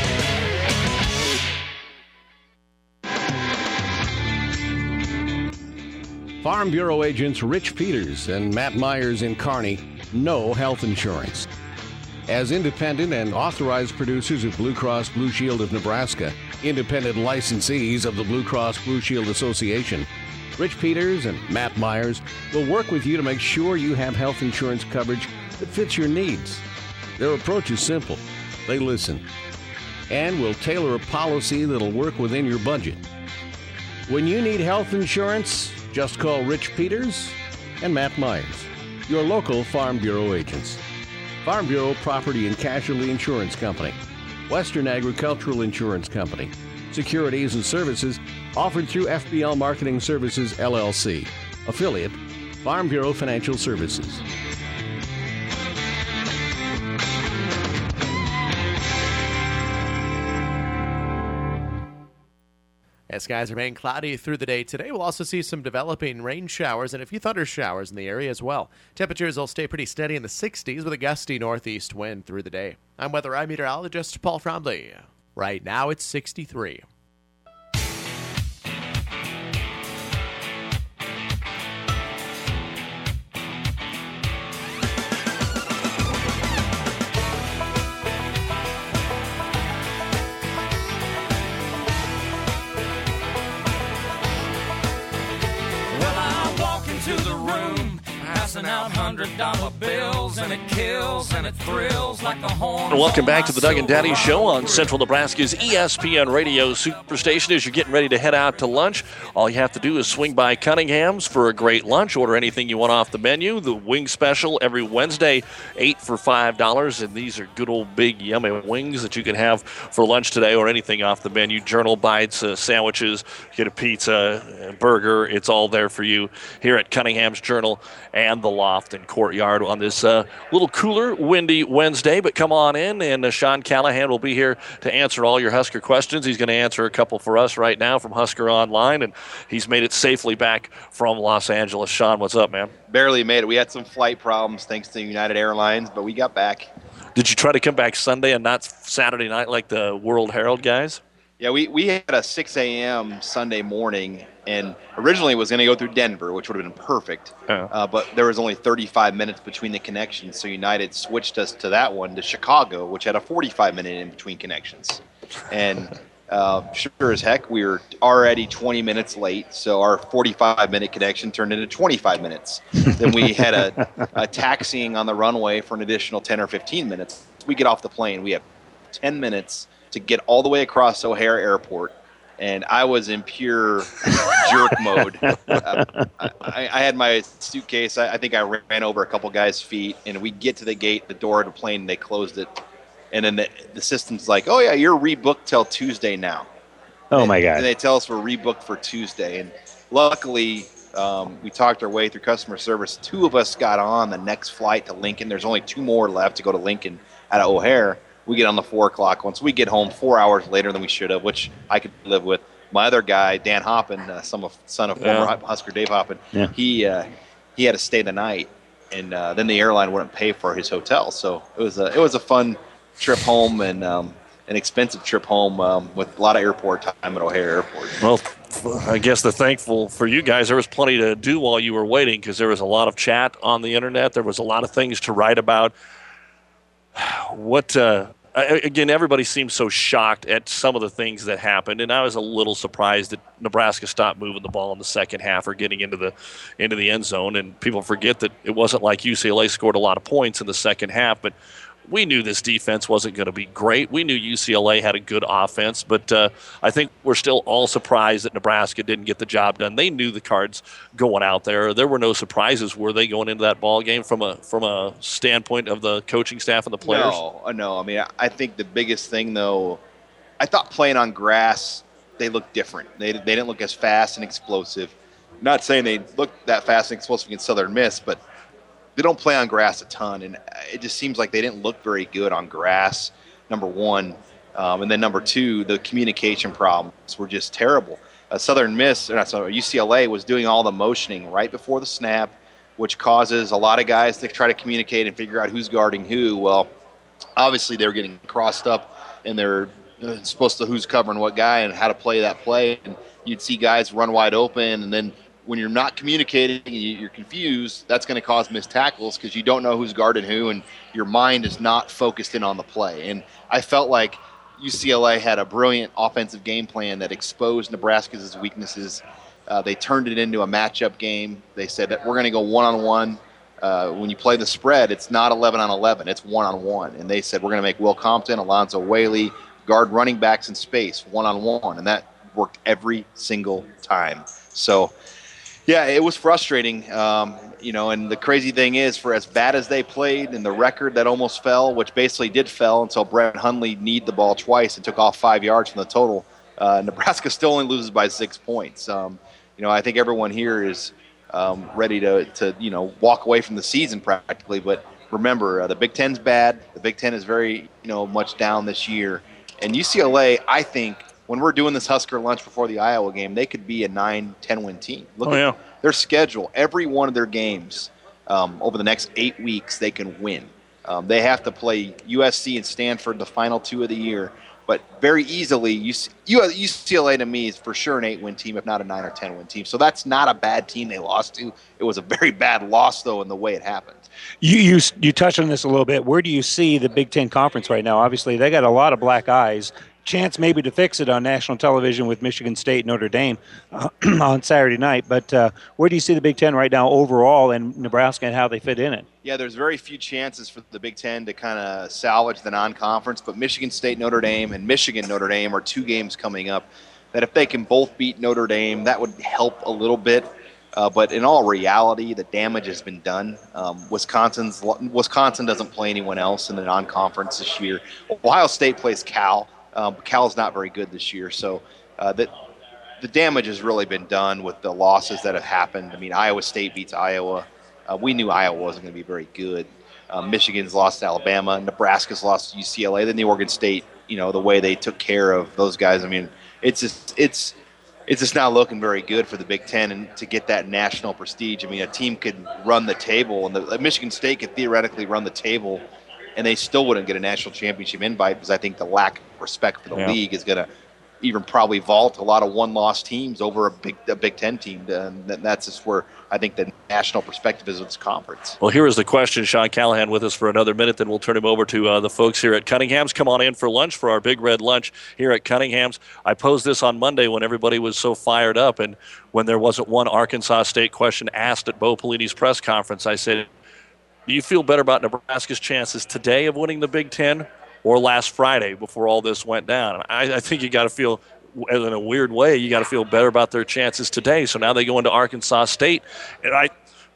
Farm Bureau agents Rich Peters and Matt Myers in Kearney know health insurance. As independent and authorized producers of Blue Cross Blue Shield of Nebraska, independent licensees of the Blue Cross Blue Shield Association, Rich Peters and Matt Myers will work with you to make sure you have health insurance coverage that fits your needs. Their approach is simple. They listen and will tailor a policy that'll work within your budget. When you need health insurance, just call Rich Peters and Matt Myers, your local Farm Bureau agents. Farm Bureau Property and Casualty Insurance Company, Western Agricultural Insurance Company, securities and services offered through F B L Marketing Services, L L C, affiliate, Farm Bureau Financial Services. As skies remain cloudy through the day today, we'll also see some developing rain showers and a few thunder showers in the area as well. Temperatures will stay pretty steady in the sixties with a gusty northeast wind through the day. I'm weather eye meteorologist Paul Fromley. Right now it's sixty-three. Out hundred dollar bills and it kills and it thrills like the horns. And welcome on back my to the Doug and Daddy silver Show on Central Nebraska's E S P N Radio Superstation. As you're getting ready to head out to lunch, all you have to do is swing by Cunningham's for a great lunch. Order anything you want off the menu. The wing special every Wednesday, eight for five dollars. And these are good old big yummy wings that you can have for lunch today, or anything off the menu. Journal bites, uh, sandwiches, get a pizza, a burger. It's all there for you here at Cunningham's Journal and the Loft and Courtyard on this uh, little cooler, windy Wednesday. But come on in, and uh, Sean Callahan will be here to answer all your Husker questions. He's going to answer a couple for us right now from Husker Online, and he's made it safely back from Los Angeles. Sean, what's up, man? Barely made it. We had some flight problems thanks to United Airlines, but we got back. Did you try to come back Sunday and not Saturday night like the World Herald guys? Yeah, we, we had a six a.m. Sunday morning, and originally it was going to go through Denver, which would have been perfect. Oh. Uh, but there was only thirty-five minutes between the connections, so United switched us to that one, to Chicago, which had a forty-five minute in between connections. And uh, sure as heck, we were already twenty minutes late, so our forty-five minute connection turned into twenty-five minutes. Then we had a, a taxiing on the runway for an additional ten or fifteen minutes. We get off the plane, we have ten minutes to get all the way across O'Hare Airport, and I was in pure jerk mode. Uh, I, I had my suitcase. I, I think I ran over a couple guys' feet, and we get to the gate, the door of the plane, and they closed it. And then the, the system's like, oh, yeah, you're rebooked till Tuesday now. Oh, and, my God. And they tell us we're rebooked for Tuesday. And luckily, um, we talked our way through customer service. Two of us got on the next flight to Lincoln. There's only two more left to go to Lincoln out of O'Hare. We get on the four o'clock one. So we get home four hours later than we should have, which I could live with. My other guy, Dan Hoppin, uh, son of, son of former Yeah. Husker Dave Hoppin, Yeah. he uh, he had to stay the night, and uh, then the airline wouldn't pay for his hotel. So it was a it was a fun trip home, and um, an expensive trip home um, with a lot of airport time at O'Hare Airport. Well, I guess they're thankful for you guys. There was plenty to do while you were waiting, because there was a lot of chat on the internet. There was a lot of things to write about. What, uh, again, everybody seems so shocked at some of the things that happened, and I was a little surprised that Nebraska stopped moving the ball in the second half or getting into the into the end zone. And people forget that it wasn't like U C L A scored a lot of points in the second half, but we knew this defense wasn't going to be great. We knew U C L A had a good offense, but uh, I think we're still all surprised that Nebraska didn't get the job done. They knew the cards going out there. There were no surprises, were they, going into that ball game from a from a standpoint of the coaching staff and the players? No, uh, no. I mean, I- I think the biggest thing, though, I thought playing on grass, they looked different. They, they didn't look as fast and explosive. Not saying they looked that fast and explosive against Southern Miss, but they don't play on grass a ton, and it just seems like they didn't look very good on grass, number one. Um, and then number two, the communication problems were just terrible. Uh, Southern Miss, or not Southern, U C L A was doing all the motioning right before the snap, which causes a lot of guys to try to communicate and figure out who's guarding who. Well, obviously they were getting crossed up, and they're uh, supposed to who's covering what guy and how to play that play. And you'd see guys run wide open, and then when you're not communicating and you're confused, that's going to cause missed tackles because you don't know who's guarding who, and your mind is not focused in on the play. And I felt like U C L A had a brilliant offensive game plan that exposed Nebraska's weaknesses. Uh, they turned it into a matchup game. They said that we're going to go one-on-one. Uh, when you play the spread, it's not eleven on eleven, it's one-on-one. And they said we're going to make Will Compton, Alonzo Whaley, guard running backs in space, one-on-one. And that worked every single time. So, yeah, it was frustrating, um, you know, and the crazy thing is, for as bad as they played and the record that almost fell, which basically did fell until Brett Hundley kneed the ball twice and took off five yards from the total, uh, Nebraska still only loses by six points. Um, you know, I think everyone here is um, ready to, to, you know, walk away from the season practically. But remember, uh, the Big Ten's bad. The Big Ten is very, you know, much down this year. And U C L A, I think, when we're doing this Husker lunch before the Iowa game, they could be a nine, ten win team. Look Oh, at yeah. their schedule. Every one of their games um, over the next eight weeks, they can win. Um, they have to play U S C and Stanford the final two of the year. But very easily, U C L A to me is for sure an eight win team, if not a nine or ten win team. So that's not a bad team they lost to. It was a very bad loss, though, in the way it happened. You, you you touched on this a little bit. Where do you see the Big Ten Conference right now? Obviously, they got a lot of black eyes. chance maybe to fix it on national television with Michigan State, Notre Dame uh, on Saturday night. But uh, where do you see the Big Ten right now overall and Nebraska and how they fit in it? Yeah, there's very few chances for the Big Ten to kind of salvage the non-conference, but Michigan State, Notre Dame, and Michigan, Notre Dame are two games coming up that if they can both beat Notre Dame, that would help a little bit. Uh, but in all reality, the damage has been done. Um, Wisconsin's Wisconsin doesn't play anyone else in the non-conference this year. Ohio State plays Cal. Um, Cal's not very good this year, so uh, that the damage has really been done with the losses that have happened. I mean, Iowa State beats Iowa. Uh, we knew Iowa wasn't going to be very good. Uh, Michigan's lost to Alabama. Nebraska's lost to U C L A. Then the Oregon State, you know, the way they took care of those guys. I mean, it's just it's it's just not looking very good for the Big Ten and to get that national prestige. I mean, a team could run the table, and the, Michigan State could theoretically run the table, and they still wouldn't get a national championship invite because I think the lack of respect for the Yeah. league is going to even probably vault a lot of one-loss teams over a Big a Big Ten team. And that's just where I think the national perspective is of this conference. Well, here is the question. Sean Callahan with us for another minute, then we'll turn him over to uh, the folks here at Cunningham's. Come on in for lunch for our Big Red Lunch here at Cunningham's. I posed this on Monday when everybody was so fired up, and when there wasn't one Arkansas State question asked at Bo Pelini's press conference, I said, do you feel better about Nebraska's chances today of winning the Big Ten or last Friday before all this went down? I, I think you got to feel, in a weird way, you got to feel better about their chances today. So now they go into Arkansas State, and I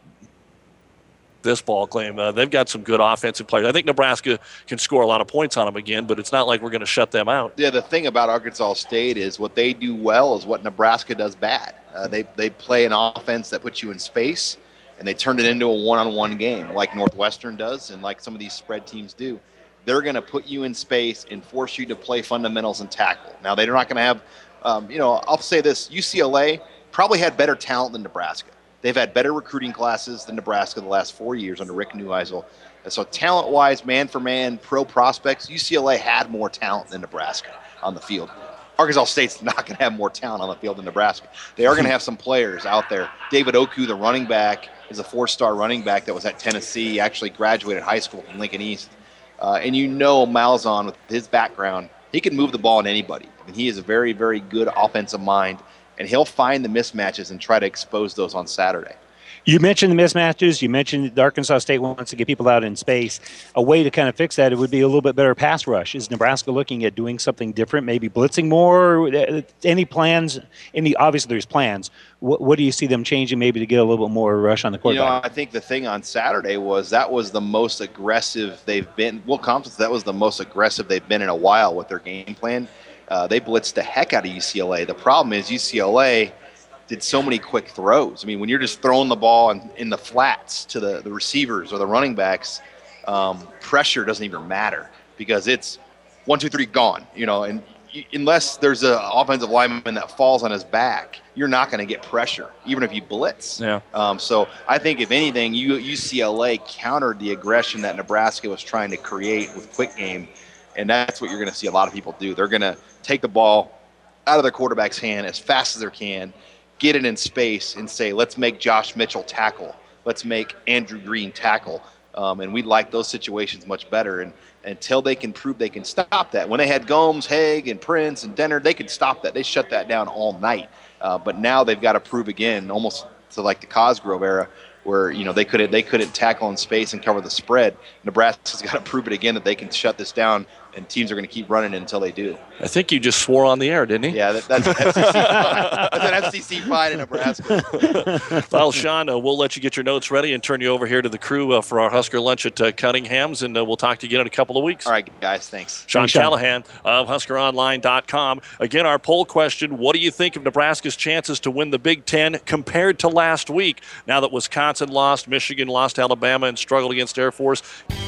this ball claim, uh, they've got some good offensive players. I think Nebraska can score a lot of points on them again, but it's not like we're going to shut them out. Yeah, the thing about Arkansas State is what they do well is what Nebraska does bad. Uh, they they play an offense that puts you in space, and they turn it into a one-on-one game like Northwestern does and like some of these spread teams do. They're going to put you in space and force you to play fundamentals and tackle. Now, they're not going to have, um, you know, I'll say this, U C L A probably had better talent than Nebraska. They've had better recruiting classes than Nebraska the last four years under Rick Neuheisel. And so talent-wise, man-for-man, pro prospects, U C L A had more talent than Nebraska on the field. Arkansas State's not going to have more talent on the field than Nebraska. They are going to have some players out there. David Oku, the running back, is a four-star running back that was at Tennessee, he actually graduated high school from Lincoln East. Uh, and you know Malzahn, with his background, he can move the ball on anybody. I mean, he is a very, very good offensive mind, and he'll find the mismatches and try to expose those on Saturday. You mentioned the mismatches. You mentioned that Arkansas State wants to get people out in space. A way to kind of fix that, it would be a little bit better pass rush. Is Nebraska looking at doing something different, maybe blitzing more? Any plans? Any obviously, there's plans. What, what do you see them changing maybe to get a little bit more rush on the quarterback? You know, I think the thing on Saturday was that was the most aggressive they've been. Will Compton, that was the most aggressive they've been in a while with their game plan. Uh, they blitzed the heck out of U C L A. The problem is U C L A did so many quick throws. I mean, when you're just throwing the ball in, in the flats to the, the receivers or the running backs, um, pressure doesn't even matter because it's one, two, three, gone. You know, and y- unless there's an offensive lineman that falls on his back, you're not going to get pressure, even if you blitz. Yeah. Um, so I think, if anything, U- UCLA countered the aggression that Nebraska was trying to create with quick game, and that's what you're going to see a lot of people do. They're going to take the ball out of their quarterback's hand as fast as they can, get it in space, and say, let's make Josh Mitchell tackle. Let's make Andrew Green tackle. Um, and we like those situations much better. And until they can prove they can stop that. When they had Gomes, Haig, and Prince, and Denner, they could stop that. They shut that down all night. Uh, but now they've got to prove again, almost to like the Cosgrove era, where you know they couldn't they couldn't tackle in space and cover the spread. Nebraska's got to prove it again that they can shut this down, and teams are going to keep running until they do. I think you just swore on the air, didn't he? Yeah, that, that's, an F C C that's an F C C fine in Nebraska. Well, Sean, uh, we'll let you get your notes ready and turn you over here to the crew uh, for our Husker lunch at uh, Cunningham's, and uh, we'll talk to you again in a couple of weeks. All right, guys, thanks. Sean Thanks, Sean. Callahan of Husker Online dot com. Again, our poll question, what do you think of Nebraska's chances to win the Big Ten compared to last week, now that Wisconsin lost, Michigan lost, Alabama, and struggled against Air Force?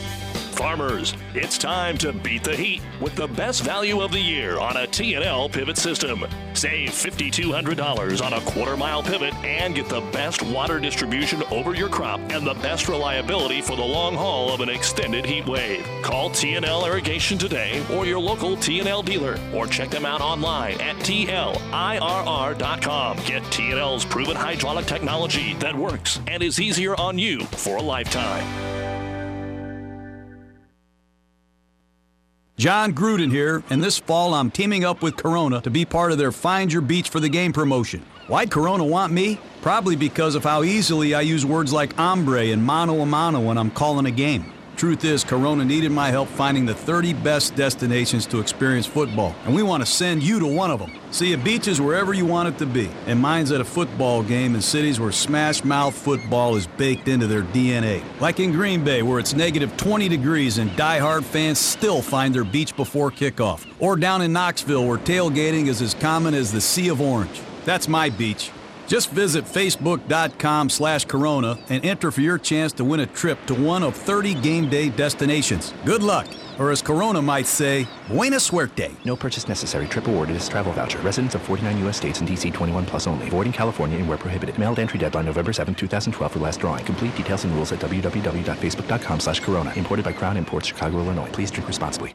Farmers, it's time to beat the heat with the best value of the year on a T and L pivot system. Save five thousand two hundred dollars on a quarter mile pivot and get the best water distribution over your crop and the best reliability for the long haul of an extended heat wave. Call T and L Irrigation today or your local T and L dealer, or check them out online at T L I R R dot com. Get T and L's proven hydraulic technology that works and is easier on you for a lifetime. John Gruden here, and this fall I'm teaming up with Corona to be part of their Find Your Beach for the Game promotion. Why'd Corona want me? Probably because of how easily I use words like hombre and mano a mano when I'm calling a game. Truth is, Corona needed my help finding the thirty best destinations to experience football, and we want to send you to one of them. See, a beach is wherever you want it to be, and mine's at a football game in cities where smash-mouth football is baked into their D N A. Like in Green Bay, where it's negative twenty degrees and die-hard fans still find their beach before kickoff. Or down in Knoxville, where tailgating is as common as the Sea of Orange. That's my beach. Just visit facebook.com slash Corona and enter for your chance to win a trip to one of thirty game day destinations. Good luck, or as Corona might say, buena suerte. No purchase necessary. Trip awarded as travel voucher. Residents of forty-nine U S states and D C twenty-one plus only. Void in California and where prohibited. Mailed entry deadline November seventh, twenty twelve for last drawing. Complete details and rules at www.facebook.com slash Corona. Imported by Crown Imports, Chicago, Illinois. Please drink responsibly.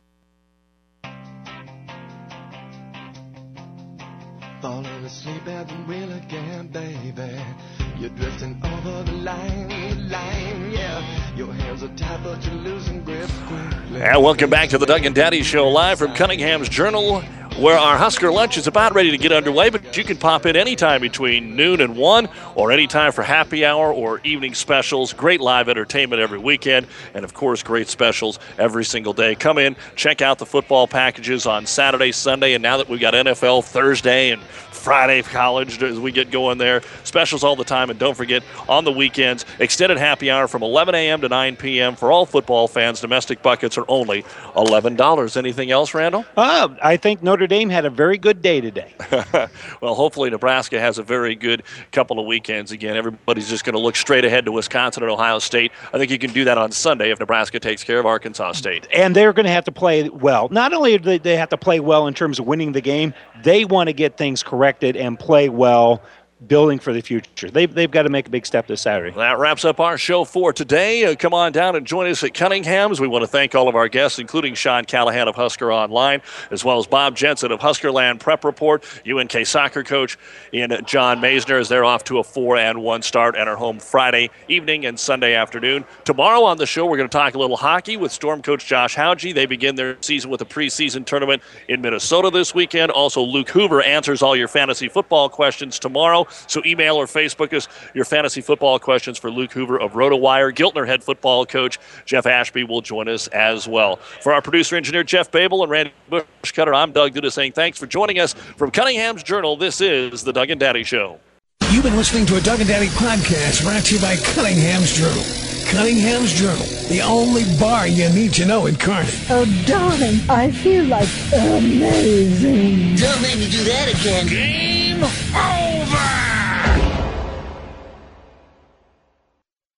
Falling asleep at the wheel again, baby. You're drifting over the line, the line, yeah. Your hands are tied, but you're losing grip quickly. And welcome back to the Doug and Daddy Show live from Cunningham's Journal, where our Husker lunch is about ready to get underway, but you can pop in anytime between noon and one, or anytime for happy hour or evening specials. Great live entertainment every weekend, and of course, great specials every single day. Come in, check out the football packages on Saturday, Sunday, and now that we've got N F L Thursday and Friday college as we get going there. Specials all the time, and don't forget, on the weekends, extended happy hour from eleven a.m. to nine p.m. for all football fans. Domestic buckets are only eleven dollars. Anything else, Randall? Uh, I think Notre Dame had a very good day today. Well, hopefully Nebraska has a very good couple of weekends again. Everybody's just going to look straight ahead to Wisconsin and Ohio State. I think you can do that on Sunday if Nebraska takes care of Arkansas State. And they're going to have to play well. Not only do they have to play well in terms of winning the game, they want to get things corrected and play well, building for the future. They've, they've got to make a big step this Saturday. That wraps up our show for today. Uh, come on down and join us at Cunningham's. We want to thank all of our guests, including Sean Callahan of Husker Online, as well as Bob Jensen of Huskerland Prep Report, U N K soccer coach in John Maisner, as they're off to a four and one start and are home Friday evening and Sunday afternoon. Tomorrow on the show, we're going to talk a little hockey with Storm coach Josh Hauge. They begin their season with a preseason tournament in Minnesota this weekend. Also, Luke Hoover answers all your fantasy football questions tomorrow. So email or Facebook us your fantasy football questions for Luke Hoover of RotoWire. Giltner head football coach Jeff Ashby will join us as well. For our producer-engineer Jeff Babel and Randy Bushcutter, I'm Doug Duda saying thanks for joining us from Cunningham's Journal. This is the Doug and Daddy Show. You've been listening to a Doug and Daddy podcast brought to you by Cunningham's Journal. Cunningham's Journal, the only bar you need to know in Kearney. Oh, darling, I feel like amazing. Don't make me do that again. Game over!